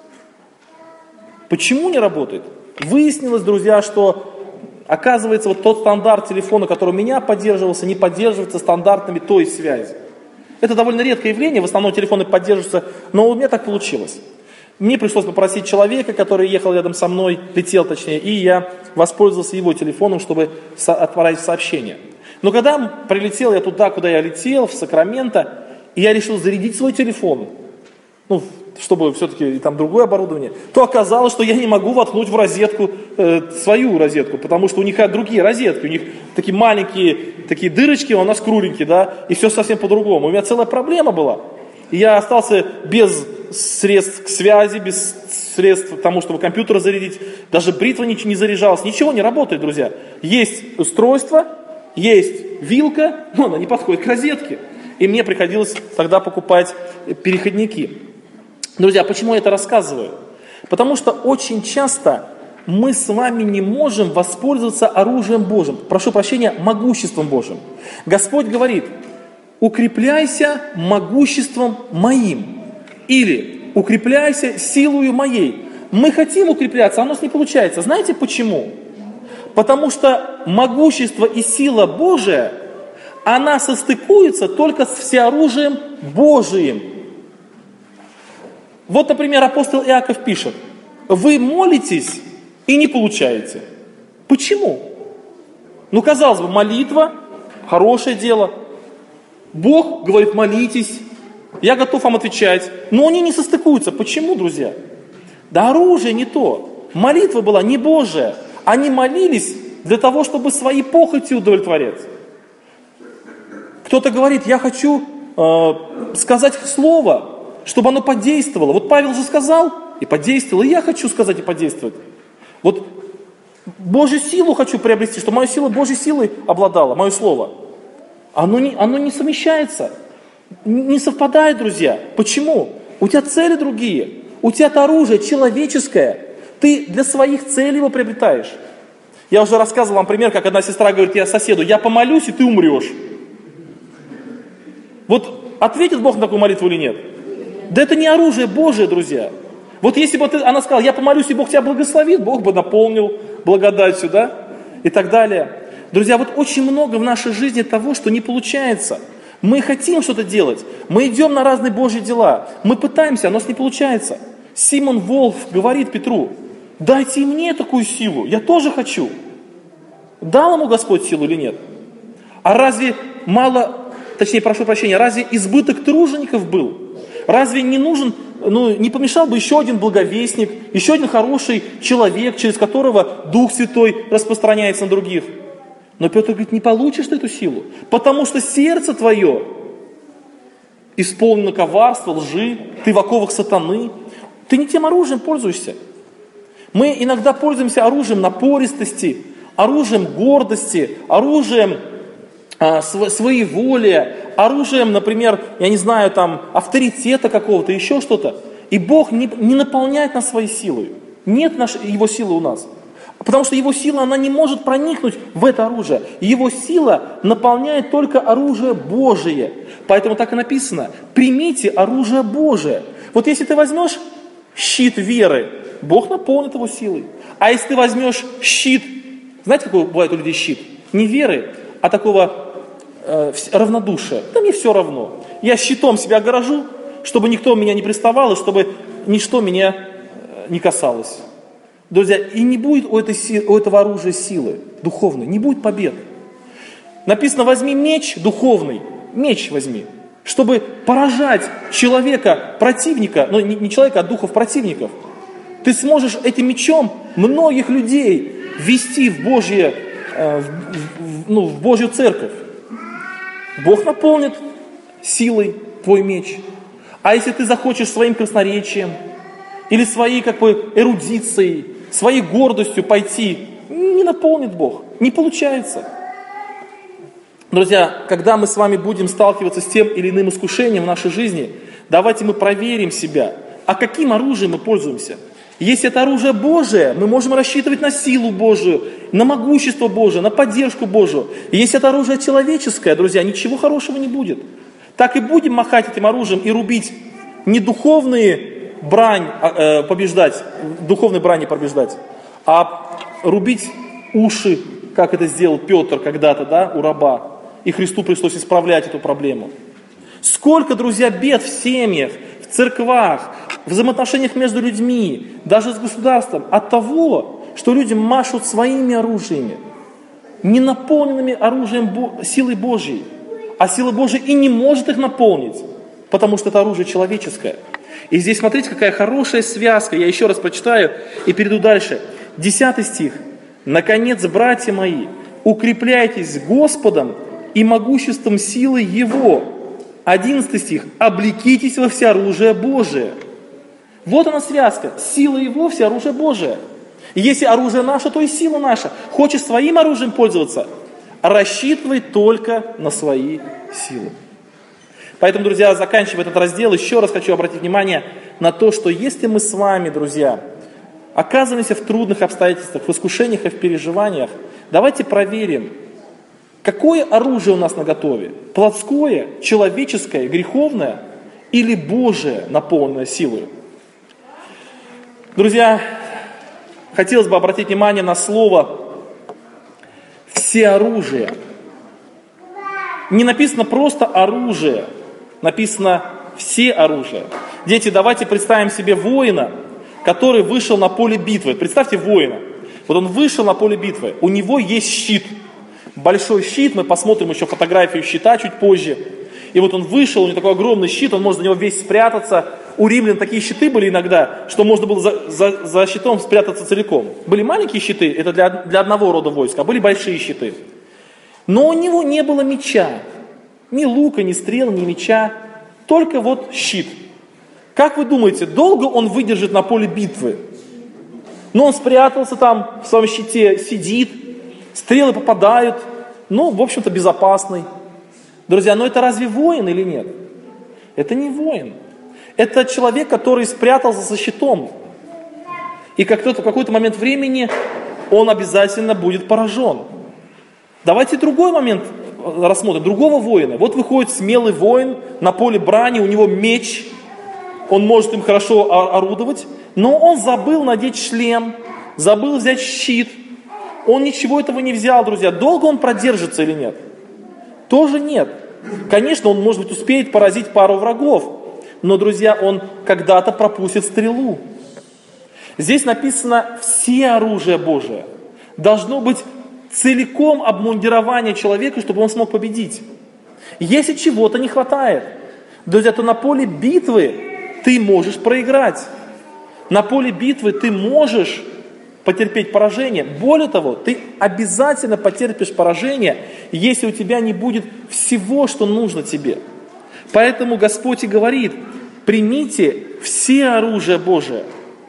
Почему не работает? Выяснилось, друзья, что, оказывается, вот тот стандарт телефона, который у меня поддерживался, не поддерживается стандартами той связи. Это довольно редкое явление, в основном телефоны поддерживаются, но у меня так получилось. Мне пришлось попросить человека, который ехал рядом со мной, летел точнее, и я воспользовался его телефоном, чтобы отправить сообщение. Но когда прилетел я туда, куда я летел, в Сакраменто, и я решил зарядить свой телефон, ну, чтобы все-таки там другое оборудование, то оказалось, что я не могу воткнуть в розетку, э, свою розетку, потому что у них другие розетки, у них такие маленькие такие дырочки, а у нас кругленькие, да, и все совсем по-другому. У меня целая проблема была. И я остался без средств к связи, без средств к тому, чтобы компьютер зарядить, даже бритва ничего не заряжалась, ничего не работает, друзья. Есть устройство, есть вилка, но она не подходит к розетке. И мне приходилось тогда покупать переходники. Друзья, почему я это рассказываю? Потому что очень часто мы с вами не можем воспользоваться оружием Божьим, прошу прощения, могуществом Божьим. Господь говорит: укрепляйся могуществом моим, или укрепляйся силою моей. Мы хотим укрепляться, а у нас не получается. Знаете почему? Потому что могущество и сила Божия, она состыкуется только с всеоружием Божиим. Вот, например, апостол Иаков пишет: вы молитесь и не получаете. Почему? Ну, казалось бы, молитва – хорошее дело. Бог говорит: молитесь, я готов вам отвечать. Но они не состыкуются. Почему, друзья? Да оружие не то. Молитва была не Божия. Они молились для того, чтобы свои похоти удовлетворять. Кто-то говорит: я хочу э, сказать слово, чтобы оно подействовало. Вот Павел же сказал и подействовал, и я хочу сказать и подействовать. Вот Божью силу хочу приобрести, чтобы моя сила Божьей силой обладала, мое слово. Оно не, оно не совмещается, не совпадает, друзья. Почему? У тебя цели другие, у тебя это оружие человеческое, ты для своих целей его приобретаешь. Я уже рассказывал вам пример, как одна сестра говорит я соседу: я помолюсь, и ты умрешь. Вот ответит Бог на такую молитву или нет? Да это не оружие Божие, друзья. Вот если бы ты, она сказала: я помолюсь, и Бог тебя благословит, Бог бы наполнил благодатью, да, и так далее. Друзья, вот очень много в нашей жизни того, что не получается. Мы хотим что-то делать, мы идем на разные Божьи дела, мы пытаемся, а у нас не получается. Симон Волф говорит Петру: дайте и мне такую силу, я тоже хочу. Дал ему Господь силу или нет? А разве мало, точнее, прошу прощения, разве избыток тружеников был? Разве не нужен, ну, не помешал бы еще один благовестник, еще один хороший человек, через которого Дух Святой распространяется на других? Но Петр говорит: не получишь ты эту силу, потому что сердце твое исполнено коварства, лжи, ты в оковах сатаны. Ты не тем оружием пользуешься. Мы иногда пользуемся оружием напористости, оружием гордости, оружием а, своеволия, оружием, например, я не знаю, там, авторитета какого-то, еще что-то. И Бог не, не наполняет нас своей силой. Нет нашей, Его силы у нас. Потому что Его сила, она не может проникнуть в это оружие. Его сила наполняет только оружие Божие. Поэтому так и написано: примите оружие Божие. Вот если ты возьмешь щит веры, Бог наполнит его силой. А если ты возьмешь щит, знаете, какой бывает у людей щит? Не веры, а такого э, равнодушия. Да мне все равно. Я щитом себя огорожу, чтобы никто меня не приставал, и чтобы ничто меня э, не касалось. Друзья, и не будет у, этой, у этого оружия силы духовной, не будет побед. Написано: возьми меч духовный, меч возьми, чтобы поражать человека, противника, ну не человека, а духов противников. Ты сможешь этим мечом многих людей ввести в, Божье, в, в, ну, в Божью церковь. Бог наполнит силой твой меч. А если ты захочешь своим красноречием или своей как бы эрудицией, своей гордостью пойти, не наполнит Бог, не получается. Друзья, когда мы с вами будем сталкиваться с тем или иным искушением в нашей жизни, давайте мы проверим себя, а каким оружием мы пользуемся. Если это оружие Божие, мы можем рассчитывать на силу Божию, на могущество Божие, на поддержку Божию. И если это оружие человеческое, друзья, ничего хорошего не будет. Так и будем махать этим оружием и рубить не духовные брань э, побеждать, духовной брани побеждать, а рубить уши, как это сделал Петр когда-то, да, у раба. И Христу пришлось исправлять эту проблему. Сколько, друзья, бед в семьях, в церквах, в взаимоотношениях между людьми, даже с государством, от того, что люди машут своими оружиями. не наполненными оружием Бо- силой Божьей. А сила Божья и не может их наполнить, потому что это оружие человеческое. И здесь смотрите, какая хорошая связка. Я еще раз прочитаю и перейду дальше. Десятый стих. «Наконец, братья мои, укрепляйтесь Господом и могуществом силы Его». Одиннадцатый стих. «Облекитесь во всеоружие Божие». Вот она связка. Сила Его, всеоружие Божие. И если оружие наше, то и сила наша. Хочешь своим оружием пользоваться? Рассчитывай только на свои силы. Поэтому, друзья, заканчивая этот раздел, еще раз хочу обратить внимание на то, что если мы с вами, друзья, оказываемся в трудных обстоятельствах, в искушениях и в переживаниях, давайте проверим, какое оружие у нас наготове? Плотское, человеческое, греховное или Божие, наполненное силой? Друзья, хотелось бы обратить внимание на слово «всеоружие». Не написано просто «оружие», написано «все оружие». Дети, давайте представим себе воина, который вышел на поле битвы. Представьте воина. Вот он вышел на поле битвы, у него есть щит. Большой щит, мы посмотрим еще фотографию щита чуть позже. И вот он вышел, у него такой огромный щит, он может за него весь спрятаться. У римлян такие щиты были иногда, что можно было за, за, за щитом спрятаться целиком. Были маленькие щиты, это для, для одного рода войска, а были большие щиты. Но у него не было меча. Ни лука, ни стрел, ни меча. Только вот щит. Как вы думаете, долго он выдержит на поле битвы? Ну, он спрятался там, в своем щите сидит, стрелы попадают. Ну, в общем-то, безопасный. Друзья, но это разве воин или нет? Это не воин. Это человек, который спрятался за щитом. И как в какой-то момент времени он обязательно будет поражен. Давайте другой момент рассмотрим, другого воина. Вот выходит смелый воин на поле брани, у него меч, он может им хорошо орудовать, но он забыл надеть шлем, забыл взять щит. Он ничего этого не взял, друзья. Долго он продержится или нет? Тоже нет. Конечно, он, может быть, успеет поразить пару врагов, но, друзья, он когда-то пропустит стрелу. Здесь написано «все оружие Божие». Должно быть целиком обмундирование человека, чтобы он смог победить. Если чего-то не хватает, друзья, то на поле битвы ты можешь проиграть. На поле битвы ты можешь потерпеть поражение. Более того, ты обязательно потерпишь поражение, если у тебя не будет всего, что нужно тебе. Поэтому Господь и говорит: примите все оружие Божие,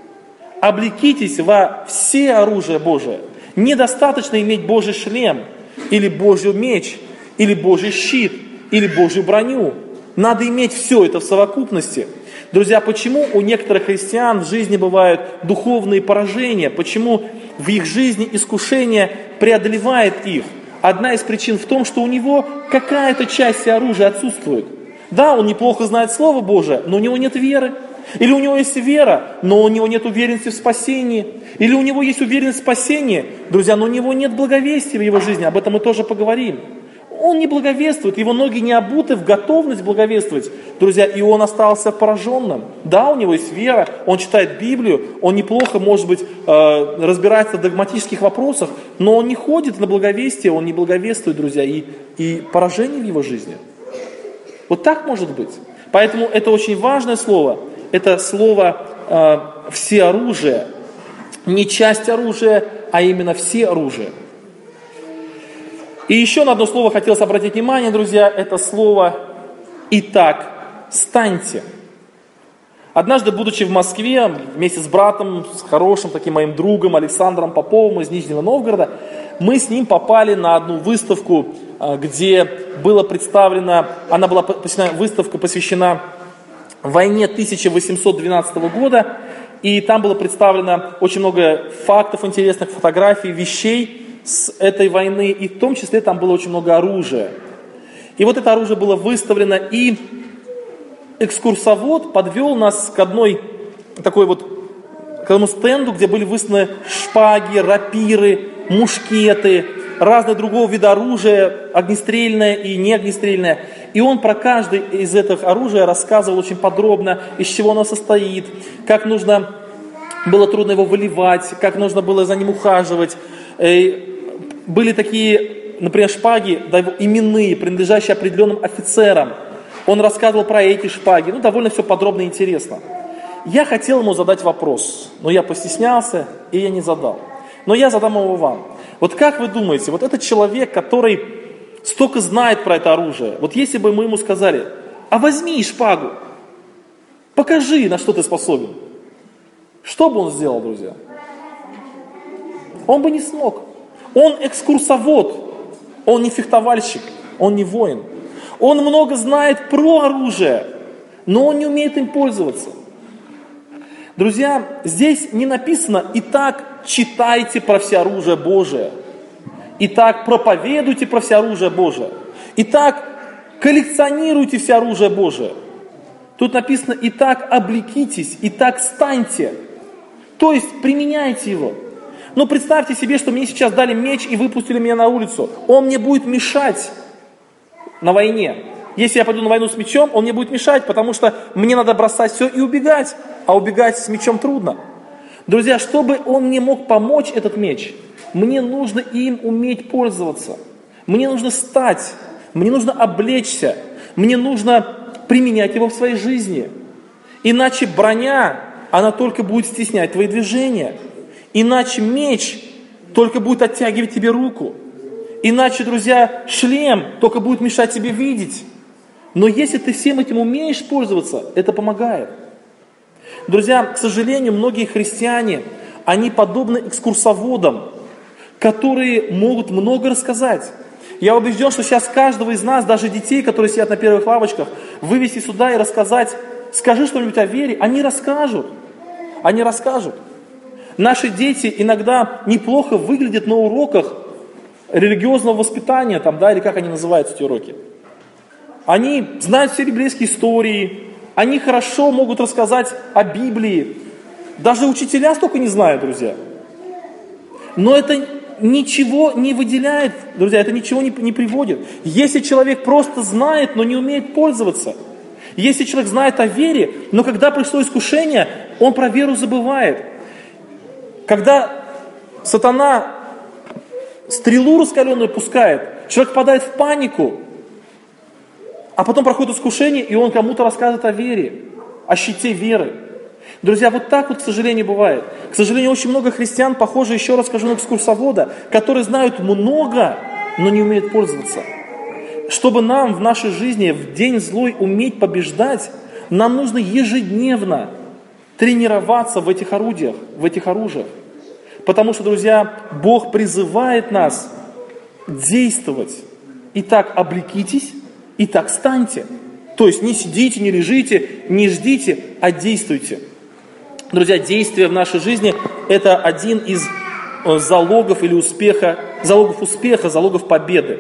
облекитесь во все оружие Божие. Недостаточно иметь Божий шлем, или Божий меч, или Божий щит, или Божью броню. Надо иметь все это в совокупности. Друзья, почему у некоторых христиан в жизни бывают духовные поражения? Почему в их жизни искушение преодолевает их? Одна из причин в том, что у него какая-то часть оружия отсутствует. Да, он неплохо знает Слово Божие, но у него нет веры. Или у него есть вера, но у него нет уверенности в спасении. Или у него есть уверенность в спасении, друзья, но у него нет благовестия в его жизни. Об этом мы тоже поговорим. Он не благовествует, его ноги не обуты в готовность благовествовать. Друзья, и он остался пораженным. Да, у него есть вера, он читает Библию, он неплохо, может быть, разбирается в догматических вопросах, но он не ходит на благовестие, он не благовествует, друзья, и, и поражение в его жизни. Вот так может быть. Поэтому это очень важное слово. Это слово э, «всеоружие». Не часть оружия, а именно все оружие. И еще на одно слово хотелось обратить внимание, друзья. Это слово «итак, станьте». Однажды, будучи в Москве, вместе с братом, с хорошим таким моим другом Александром Поповым из Нижнего Новгорода, мы с ним попали на одну выставку, где было представлено, она была посвящена, выставка посвящена войне тысяча восемьсот двенадцатого года, и там было представлено очень много фактов интересных, фотографий, вещей с этой войны, и в том числе там было очень много оружия. И вот это оружие было выставлено, и экскурсовод подвел нас к одной такой вот, к одному стенду, где были выставлены шпаги, рапиры, мушкеты, разное другого вида оружия, огнестрельное и неогнестрельное. И он про каждое из этих оружия рассказывал очень подробно, из чего оно состоит, как нужно было трудно его выливать, как нужно было за ним ухаживать. были такие, например, шпаги именные, принадлежащие определенным офицерам. Он рассказывал про эти шпаги, ну, довольно все подробно и интересно. Я хотел ему задать вопрос, но я постеснялся, и я не задал. Но я задам его вам. Вот как вы думаете, вот этот человек, который столько знает про это оружие, вот если бы мы ему сказали, а возьми шпагу, покажи, на что ты способен. Что бы он сделал, друзья? Он бы не смог. Он экскурсовод, он не фехтовальщик, он не воин. Он много знает про оружие, но он не умеет им пользоваться. Друзья, здесь не написано «Итак, читайте про всеоружие Божие». «Итак, проповедуйте про всеоружие Божие». «Итак, коллекционируйте всеоружие Божие». Тут написано «Итак, облекитесь, итак, станьте». То есть, применяйте его. Но представьте себе, что мне сейчас дали меч и выпустили меня на улицу. Он мне будет мешать на войне. Если я пойду на войну с мечом, он мне будет мешать, потому что мне надо бросать все и убегать. А убегать с мечом трудно. Друзья, чтобы он мне мог помочь, этот меч, мне нужно им уметь пользоваться. Мне нужно стать, мне нужно облечься, мне нужно применять его в своей жизни. Иначе броня, она только будет стеснять твои движения. Иначе меч только будет оттягивать тебе руку. Иначе, друзья, шлем только будет мешать тебе видеть. Но если ты всем этим умеешь пользоваться, это помогает. Друзья, к сожалению, многие христиане, они подобны экскурсоводам, которые могут много рассказать. Я убежден, что сейчас каждого из нас, даже детей, которые сидят на первых лавочках, вывести сюда и рассказать, скажи что-нибудь о вере, они расскажут. Они расскажут. Наши дети иногда неплохо выглядят на уроках религиозного воспитания, там, да, или как они называются, эти уроки. Они знают все библейские истории, они хорошо могут рассказать о Библии. Даже учителя столько не знают, друзья. Но это ничего не выделяет, друзья, это ничего не, не приводит. Если человек просто знает, но не умеет пользоваться, если человек знает о вере, но когда пришло искушение, он про веру забывает. Когда сатана стрелу раскаленную пускает, человек впадает в панику, а потом проходит искушение, и он кому-то рассказывает о вере, о щите веры. Друзья, вот так вот, к сожалению, бывает. К сожалению, очень много христиан, похоже, еще раз скажу, на экскурсовода, которые знают много, но не умеют пользоваться. Чтобы нам в нашей жизни в день злой уметь побеждать, нам нужно ежедневно тренироваться в этих орудиях, в этих оружиях. Потому что, друзья, Бог призывает нас действовать. Итак, облекитесь, итак, станьте. То есть не сидите, не лежите, не ждите, а действуйте. Друзья, действие в нашей жизни – это один из залогов или успеха, залогов успеха, залогов победы.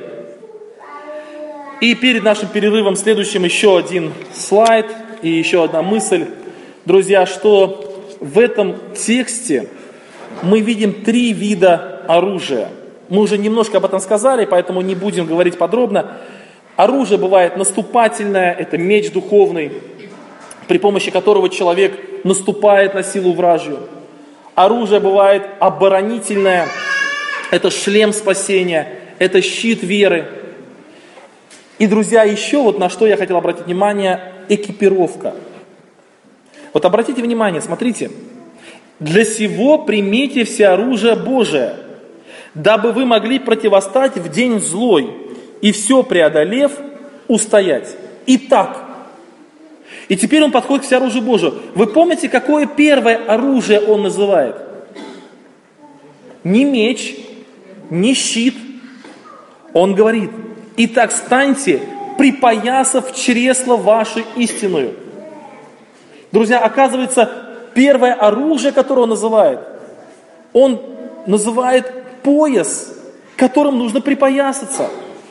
И перед нашим перерывом следующим еще один слайд и еще одна мысль. Друзья, что в этом тексте мы видим три вида оружия. Мы уже немножко об этом сказали, поэтому не будем говорить подробно. Оружие бывает наступательное, это меч духовный, при помощи которого человек наступает на силу вражью. Оружие бывает оборонительное, это шлем спасения, это щит веры. И, друзья, еще вот на что я хотел обратить внимание, экипировка. Вот обратите внимание, смотрите. «Для сего примите все оружие Божие, дабы вы могли противостать в день злой, и все преодолев, устоять». Итак, и теперь он подходит к всеоружию Божию. Вы помните, какое первое оружие он называет? Не меч, не щит. Он говорит: «Итак, станьте, припоясав чресло ваше истинную». Друзья, оказывается, первое оружие, которое он называет, он называет пояс, которым нужно припоясаться.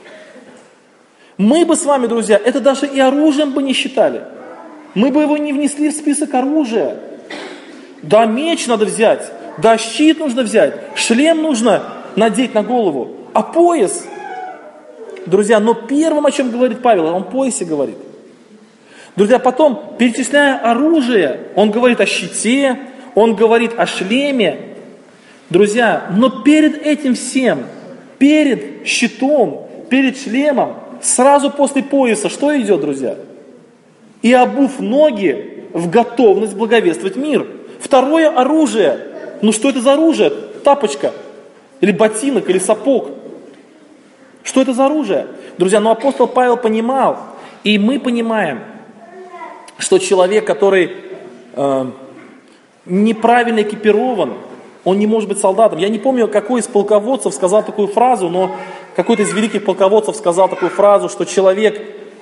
Мы бы с вами, друзья, это даже и оружием бы не считали. Мы бы его не внесли в список оружия. Да, меч надо взять, да, щит нужно взять, шлем нужно надеть на голову, а пояс... Друзья, но первым, о чем говорит Павел, он о поясе говорит. Друзья, потом, перечисляя оружие, он говорит о щите, он говорит о шлеме. Друзья, но перед этим всем перед щитом, перед шлемом, сразу после пояса, что идет, друзья? И обув ноги в готовность благовествовать мир. Второе оружие. Ну что это за оружие? Тапочка, или ботинок, или сапог. Что это за оружие? Друзья, ну апостол Павел понимал, и мы понимаем, что человек, который э, неправильно экипирован, он не может быть солдатом. Я не помню, какой из полководцев сказал такую фразу, но какой-то из великих полководцев сказал такую фразу, что человек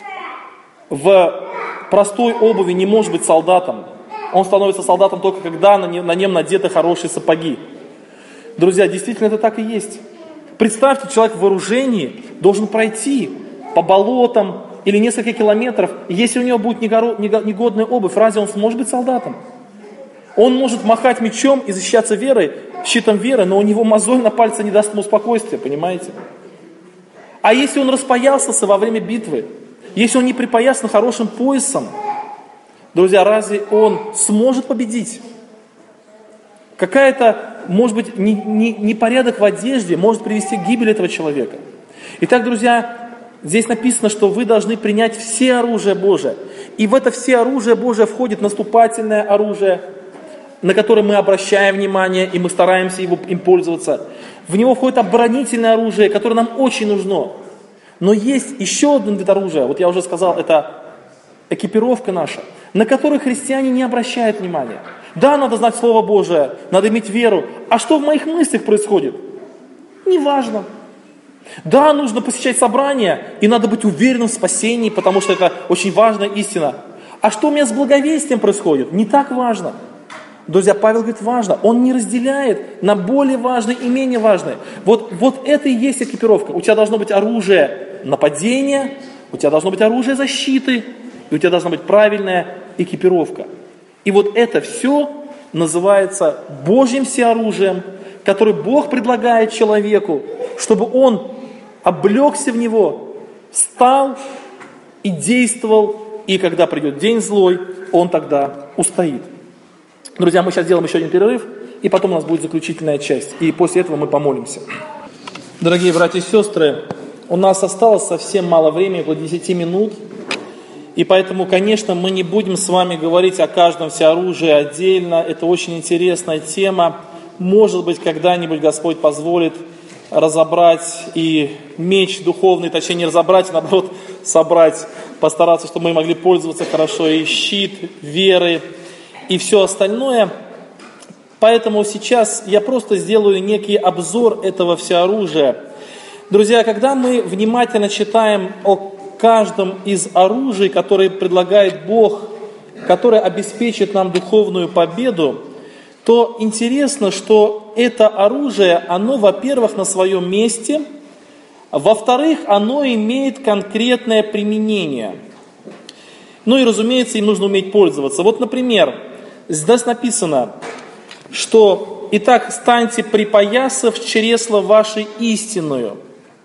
в простой обуви не может быть солдатом. Он становится солдатом только когда на нем, на нем надеты хорошие сапоги. Друзья, действительно это так и есть. Представьте, человек в вооружении должен пройти по болотам или несколько километров. И если у него будет негодная обувь, разве он сможет быть солдатом? Он может махать мечом и защищаться верой, щитом веры, но у него мозоль на пальце не даст ему спокойствия, понимаете? А если он распоясался во время битвы, если он не припоясан хорошим поясом, друзья, разве он сможет победить? Какая-то, может быть, непорядок в одежде может привести к гибели этого человека. Итак, друзья, здесь написано, что вы должны принять все оружие Божие. И в это все оружие Божие входит наступательное оружие, на которое мы обращаем внимание, и мы стараемся его, им пользоваться. В него входит оборонительное оружие, которое нам очень нужно. Но есть еще один вид оружия, вот я уже сказал, это экипировка наша, на которую христиане не обращают внимания. Да, надо знать Слово Божие, надо иметь веру. А что в моих мыслях происходит? Неважно. Да, нужно посещать собрания, и надо быть уверенным в спасении, потому что это очень важная истина. А что у меня с благовестием происходит? Не так важно. Друзья, Павел говорит, важно. Он не разделяет на более важные и менее важные. Вот, вот это и есть экипировка. У тебя должно быть оружие нападения, у тебя должно быть оружие защиты, и у тебя должна быть правильная экипировка. И вот это все называется Божьим всеоружием, которое Бог предлагает человеку, чтобы он облегся в него, стал и действовал, и когда придет день злой, он тогда устоит. Друзья, мы сейчас сделаем еще один перерыв, и потом у нас будет заключительная часть, и после этого мы помолимся. Дорогие братья и сестры, у нас осталось совсем мало времени, около десяти минут, и поэтому, конечно, мы не будем с вами говорить о каждом всеоружии отдельно, это очень интересная тема. Может быть, когда-нибудь Господь позволит разобрать и меч духовный, точнее не разобрать, а наоборот собрать, постараться, чтобы мы могли пользоваться хорошо, и щит веры, и все остальное. Поэтому сейчас я просто сделаю некий обзор этого всеоружия. Друзья, когда мы внимательно читаем о каждом из оружий, которые предлагает Бог, которое обеспечит нам духовную победу, то интересно, что это оружие, оно, во-первых, на своем месте, во-вторых, оно имеет конкретное применение. Ну и, разумеется, им нужно уметь пользоваться. Вот, например, здесь написано, что «Итак, станьте припоясав чресло вашей истинную».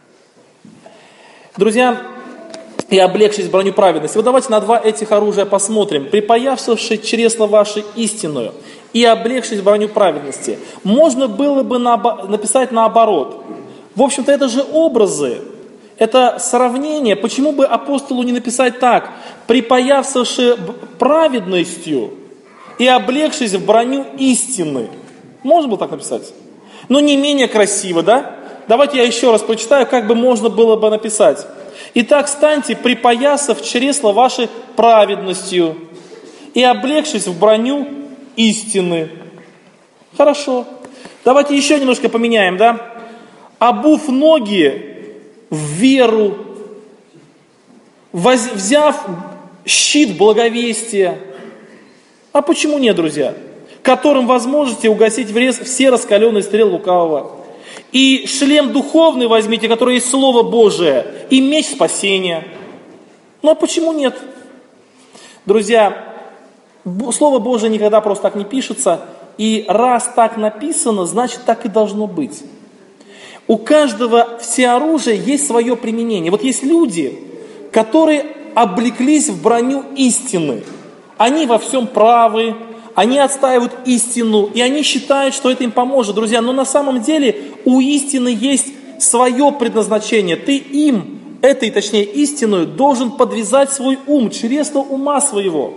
Друзья, и облегшись в броню праведности. Вот давайте на два этих оружия посмотрим. «Припоясавши чресло вашей истинную» и «облегшись в броню праведности». Можно было бы написать наоборот. В общем-то, это же образы, это сравнение. Почему бы апостолу не написать так? «Припоясавши праведностью и облегшись в броню истины». Можно было так написать? Но не менее красиво, да? Давайте я еще раз прочитаю, как бы можно было бы написать. «Итак, станьте, припоясав чресло вашей праведностью и облегшись в броню истины». Хорошо. Давайте еще немножко поменяем, да? «Обув ноги в веру, воз... взяв щит благовестия». А почему нет, друзья? «Которым возможете угасить врез все раскаленные стрелы лукавого. И шлем духовный возьмите, который есть Слово Божие, и меч спасения». Ну а почему нет? Друзья, Слово Божие никогда просто так не пишется, и раз так написано, значит так и должно быть. У каждого всеоружия есть свое применение. Вот есть люди, которые облеклись в броню истины. Они во всем правы, они отстаивают истину, и они считают, что это им поможет, друзья. Но на самом деле у истины есть свое предназначение, ты им, этой, точнее, истинную, должен подвязать свой ум, чресло ума своего.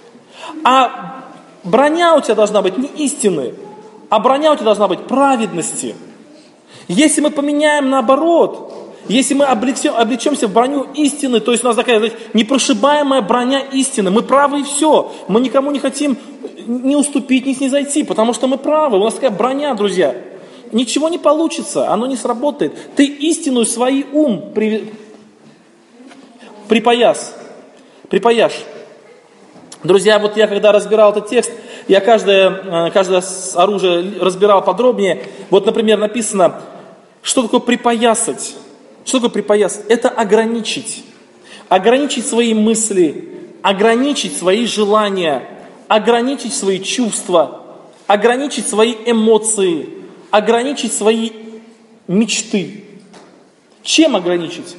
А броня у тебя должна быть не истины, а броня у тебя должна быть праведности. Если мы поменяем наоборот, если мы облечем, облечемся в броню истины, то есть у нас такая, знаете, непрошибаемая броня истины, мы правы и все, мы никому не хотим не уступить, не снизойти, потому что мы правы, у нас такая броня, друзья. Ничего не получится, оно не сработает. Ты истину свой ум при... припояс, припаяшь. Друзья, вот я когда разбирал этот текст, я каждое, каждое оружие разбирал подробнее. Вот, например, написано, что такое припоясать? Что такое припоясать? Это ограничить. Ограничить свои мысли, ограничить свои желания, ограничить свои чувства, ограничить свои эмоции, ограничить свои мечты. Чем ограничить?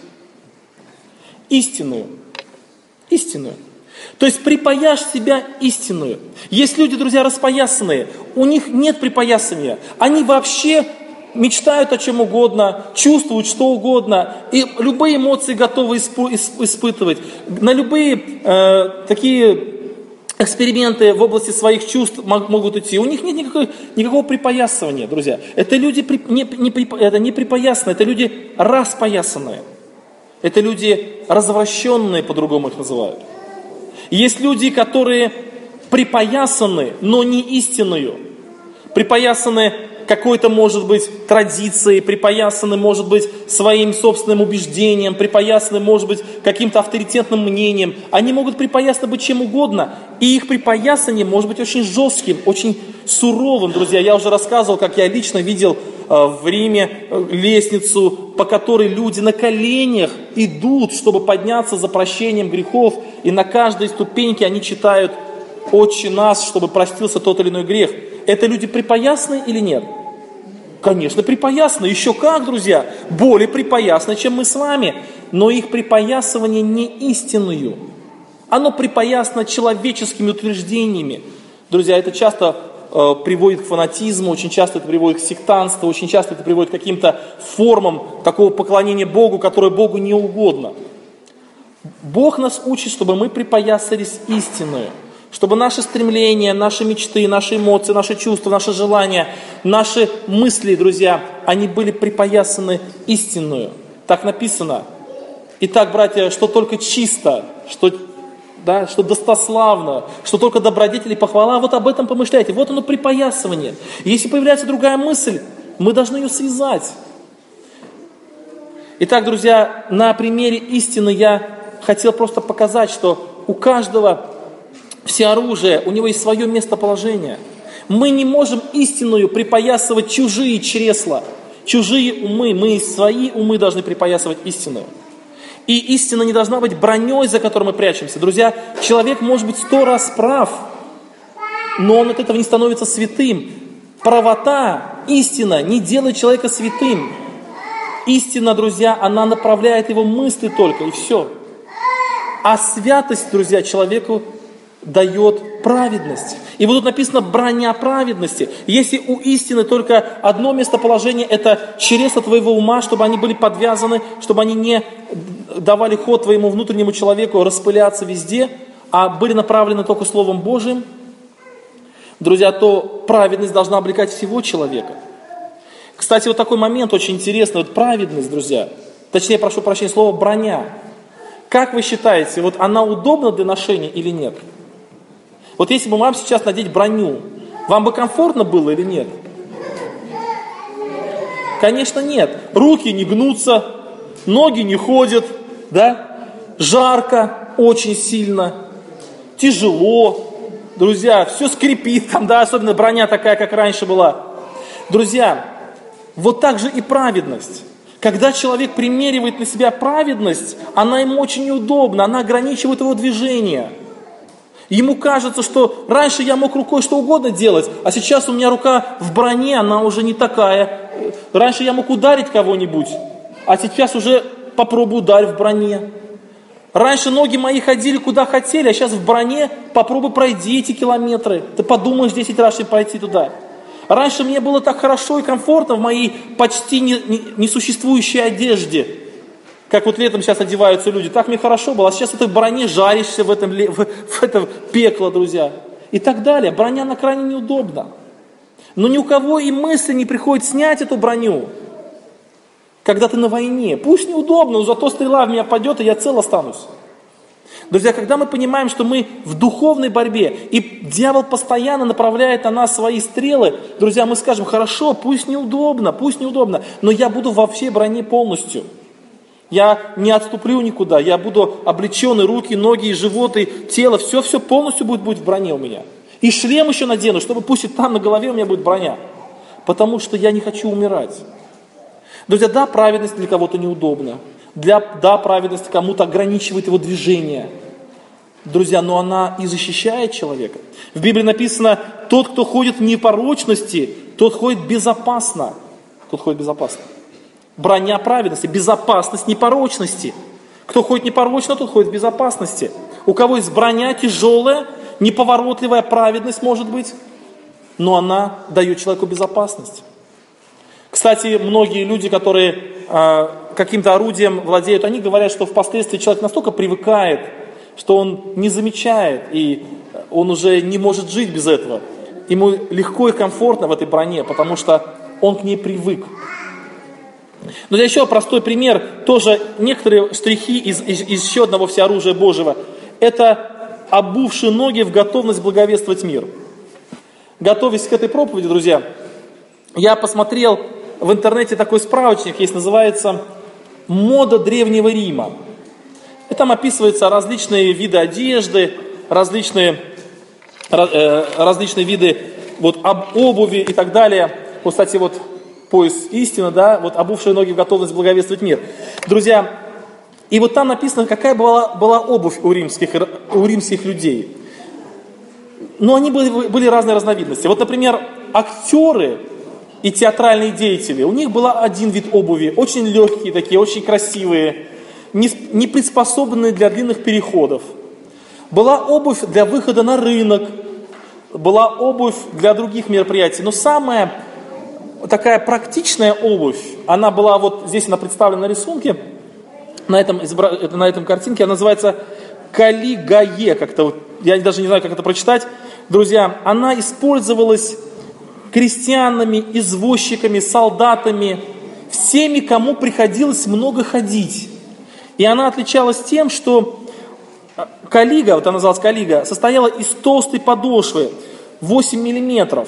Истинную. Истинную. То есть припаяшь себя истинную. Есть люди, друзья, распоясанные, у них нет припоясания. Они вообще мечтают о чем угодно, чувствуют что угодно, и любые эмоции готовы испу- испытывать. На любые э, такие эксперименты в области своих чувств могут идти. У них нет никакой, никакого припоясывания, друзья. Это люди при, не, не, это не припоясанные, это люди распоясанные. Это люди развращенные, по-другому их называют. Есть люди, которые припоясаны, но не истинную. Припоясаны какой-то, может быть, традицией, припоясаны, может быть, своим собственным убеждением, припоясаны, может быть, каким-то авторитетным мнением. Они могут припоясаны быть чем угодно, и их припоясание может быть очень жестким, очень суровым, друзья. Я уже рассказывал, как я лично видел в Риме лестницу, по которой люди на коленях идут, чтобы подняться за прощением грехов, и на каждой ступеньке они читают «Отче наш», чтобы простился тот или иной грех. Это люди припоясаны или нет? Конечно, припоясаны. Еще как, друзья, более припоясаны, чем мы с вами. Но их припоясывание не истинную. Оно припоясано человеческими утверждениями. Друзья, это часто э, приводит к фанатизму, очень часто это приводит к сектантству, очень часто это приводит к каким-то формам такого поклонения Богу, которое Богу не угодно. Бог нас учит, чтобы мы припоясались истинную. Чтобы наши стремления, наши мечты, наши эмоции, наши чувства, наши желания, наши мысли, друзья, они были припоясаны истинную. Так написано. Итак, братья, что только чисто, что, да, что достославно, что только добродетель и похвала, вот об этом помышляйте. Вот оно припоясывание. Если появляется другая мысль, мы должны ее связать. Итак, друзья, на примере истины я хотел просто показать, что у каждого всеоружие, у него есть свое местоположение. Мы не можем истинную припоясывать чужие чресла, чужие умы. Мы свои умы должны припоясывать истинную. И истина не должна быть броней, за которой мы прячемся. Друзья, человек может быть сто раз прав, но он от этого не становится святым. Правота, истина не делает человека святым. Истина, друзья, она направляет его мысли только, и все. А святость, друзья, человеку дает праведность. И вот тут написано броня праведности. Если у истины только одно местоположение, это чресла твоего ума, чтобы они были подвязаны, чтобы они не давали ход твоему внутреннему человеку распыляться везде, а были направлены только Словом Божиим, друзья, то праведность должна облекать всего человека. Кстати, вот такой момент очень интересный. Вот праведность, друзья, точнее, прошу прощения, слово броня. Как вы считаете, вот она удобна для ношения или нет? Вот если бы вам сейчас надеть броню, вам бы комфортно было или нет? Конечно, нет. Руки не гнутся, ноги не ходят, да? Жарко очень сильно, тяжело. Друзья, все скрипит там, да, особенно броня такая, как раньше была. Друзья, вот так же и праведность. Когда человек примеривает на себя праведность, она ему очень неудобна, она ограничивает его движение. Ему кажется, что раньше я мог рукой что угодно делать, а сейчас у меня рука в броне, она уже не такая. Раньше я мог ударить кого-нибудь, а сейчас уже попробуй ударь в броне. Раньше ноги мои ходили куда хотели, а сейчас в броне попробуй пройди эти километры. Ты подумаешь десять раз, чтобы пойти туда. Раньше мне было так хорошо и комфортно в моей почти не- не- несуществующей одежде. Как вот летом сейчас одеваются люди. Так мне хорошо было, а сейчас в этой броне жаришься в этом, в, в это пекло, друзья. И так далее. Броня на крайне неудобна. Но ни у кого и мысли не приходит снять эту броню, когда ты на войне. Пусть неудобно, но зато стрела в меня падет, и я цел останусь. Друзья, когда мы понимаем, что мы в духовной борьбе, и дьявол постоянно направляет на нас свои стрелы, друзья, мы скажем: хорошо, пусть неудобно, пусть неудобно, но я буду во всей броне полностью. Я не отступлю никуда, я буду облечен, и руки, ноги, и живот, и тело, все-все полностью будет, будет в броне у меня. И шлем еще надену, чтобы пусть и там на голове у меня будет броня. Потому что я не хочу умирать. Друзья, да, праведность для кого-то неудобна. Для, да, праведность кому-то ограничивает его движение. Друзья, но она и защищает человека. В Библии написано: тот, кто ходит в непорочности, тот ходит безопасно. Тот ходит безопасно. Броня праведности, безопасность непорочности. Кто ходит непорочно, тот ходит в безопасности. У кого есть броня тяжелая, неповоротливая праведность, может быть, но она дает человеку безопасность. Кстати, многие люди, которые э, каким-то орудием владеют, они говорят, что впоследствии человек настолько привыкает, что он не замечает, и он уже не может жить без этого. Ему легко и комфортно в этой броне, потому что он к ней привык. Но для еще простой пример, тоже некоторые штрихи из, из, из еще одного всеоружия Божьего. Это обувши ноги в готовность благовествовать мир. Готовясь к этой проповеди, друзья, я посмотрел в интернете такой справочник, есть, называется «Мода Древнего Рима». И там описываются различные виды одежды, различные, э, различные виды вот, об, обуви и так далее. Вот, кстати, вот пояс истины, да, вот обувшие ноги в готовность благовествовать мир. Друзья, и вот там написано, какая была, была обувь у римских, у римских людей. Но они были, были разные разновидности. Вот, например, актеры и театральные деятели, у них был один вид обуви, очень легкие такие, очень красивые, не, не приспособленные для длинных переходов. Была обувь для выхода на рынок, была обувь для других мероприятий. Но самая такая практичная обувь, она была вот здесь, она представлена на рисунке, на этом, на этом картинке, она называется калигае, как-то вот, я даже не знаю, как это прочитать. Друзья, она использовалась крестьянами, извозчиками, солдатами, всеми, кому приходилось много ходить. И она отличалась тем, что калига, вот она называлась калига, состояла из толстой подошвы, восемь миллиметров,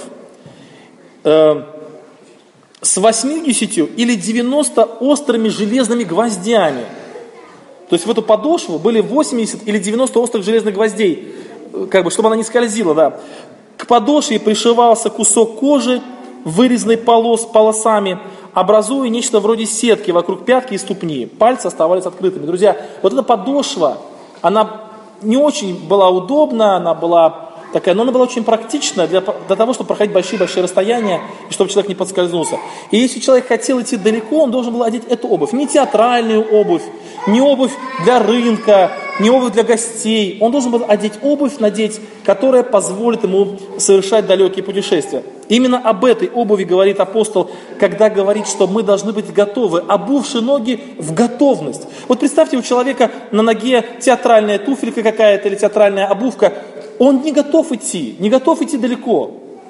э, с восьмидесятью или девяноста острыми железными гвоздями. То есть в эту подошву были восемьдесят или девяносто острых железных гвоздей, как бы, чтобы она не скользила, да. К подошве пришивался кусок кожи, вырезанный полос, полосами, образуя нечто вроде сетки вокруг пятки и ступни. Пальцы оставались открытыми. Друзья, вот эта подошва, она не очень была удобна, она была такая, но она была очень практичная для, для того, чтобы проходить большие-большие расстояния, и чтобы человек не подскользнулся. И если человек хотел идти далеко, он должен был одеть эту обувь. Не театральную обувь, не обувь для рынка, не обувь для гостей. Он должен был одеть обувь, надеть, которая позволит ему совершать далекие путешествия. Именно об этой обуви говорит апостол, когда говорит, что мы должны быть готовы, обувши ноги в готовность. Вот представьте, у человека на ноге театральная туфелька какая-то или театральная обувка, он не готов идти, не готов идти далеко.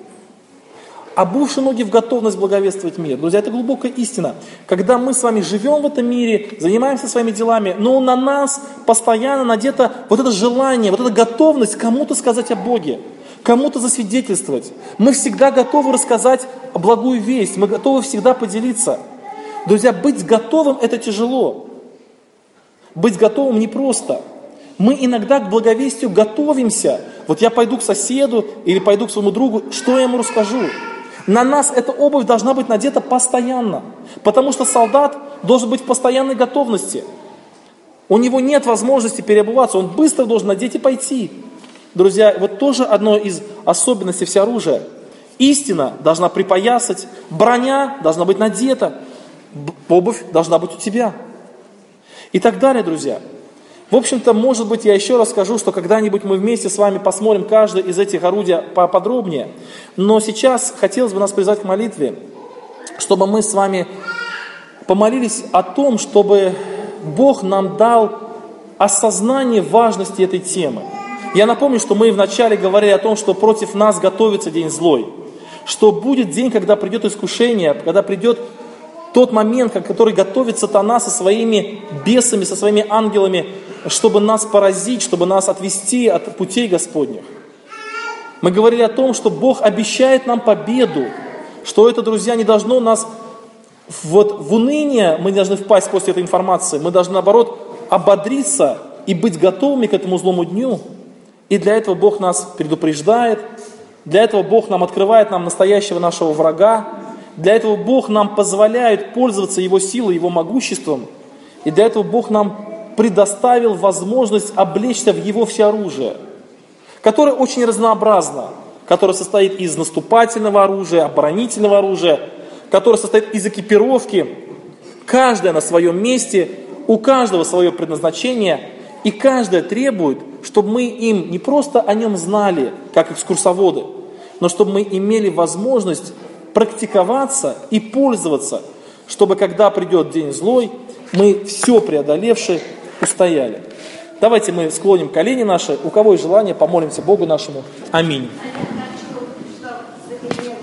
Обувши ноги в готовность благовествовать мир. Друзья, это глубокая истина. Когда мы с вами живем в этом мире, занимаемся своими делами, но на нас постоянно надето вот это желание, вот эта готовность кому-то сказать о Боге, кому-то засвидетельствовать. Мы всегда готовы рассказать благую весть, мы готовы всегда поделиться. Друзья, быть готовым – это тяжело. Быть готовым непросто. Мы иногда к благовестию готовимся. Вот я пойду к соседу или пойду к своему другу, что я ему расскажу? На нас эта обувь должна быть надета постоянно, потому что солдат должен быть в постоянной готовности. У него нет возможности переобуваться, он быстро должен надеть и пойти. Друзья, вот тоже одно из особенностей всеоружия. Истина должна припоясать, броня должна быть надета, обувь должна быть у тебя. И так далее, друзья. В общем-то, может быть, я еще раз скажу, что когда-нибудь мы вместе с вами посмотрим каждое из этих орудий поподробнее. Но сейчас хотелось бы нас призвать к молитве, чтобы мы с вами помолились о том, чтобы Бог нам дал осознание важности этой темы. Я напомню, что мы вначале говорили о том, что против нас готовится день злой, что будет день, когда придет искушение, когда придет тот момент, который готовит сатана со своими бесами, со своими ангелами, чтобы нас поразить, чтобы нас отвести от путей Господних. Мы говорили о том, что Бог обещает нам победу, что это, друзья, не должно нас вот в уныние, мы не должны впасть после этой информации, мы должны, наоборот, ободриться и быть готовыми к этому злому дню. И для этого Бог нас предупреждает, для этого Бог нам открывает нам настоящего нашего врага, для этого Бог нам позволяет пользоваться Его силой, Его могуществом, и для этого Бог нам предоставил возможность облечься в Его всеоружие, которое очень разнообразно, которое состоит из наступательного оружия, оборонительного оружия, которое состоит из экипировки, каждое на своем месте, у каждого свое предназначение, и каждое требует, чтобы мы им не просто о нем знали, как экскурсоводы, но чтобы мы имели возможность практиковаться и пользоваться, чтобы когда придет день злой, мы все преодолевши устояли. Давайте мы склоним колени наши, у кого есть желание, помолимся Богу нашему. Аминь.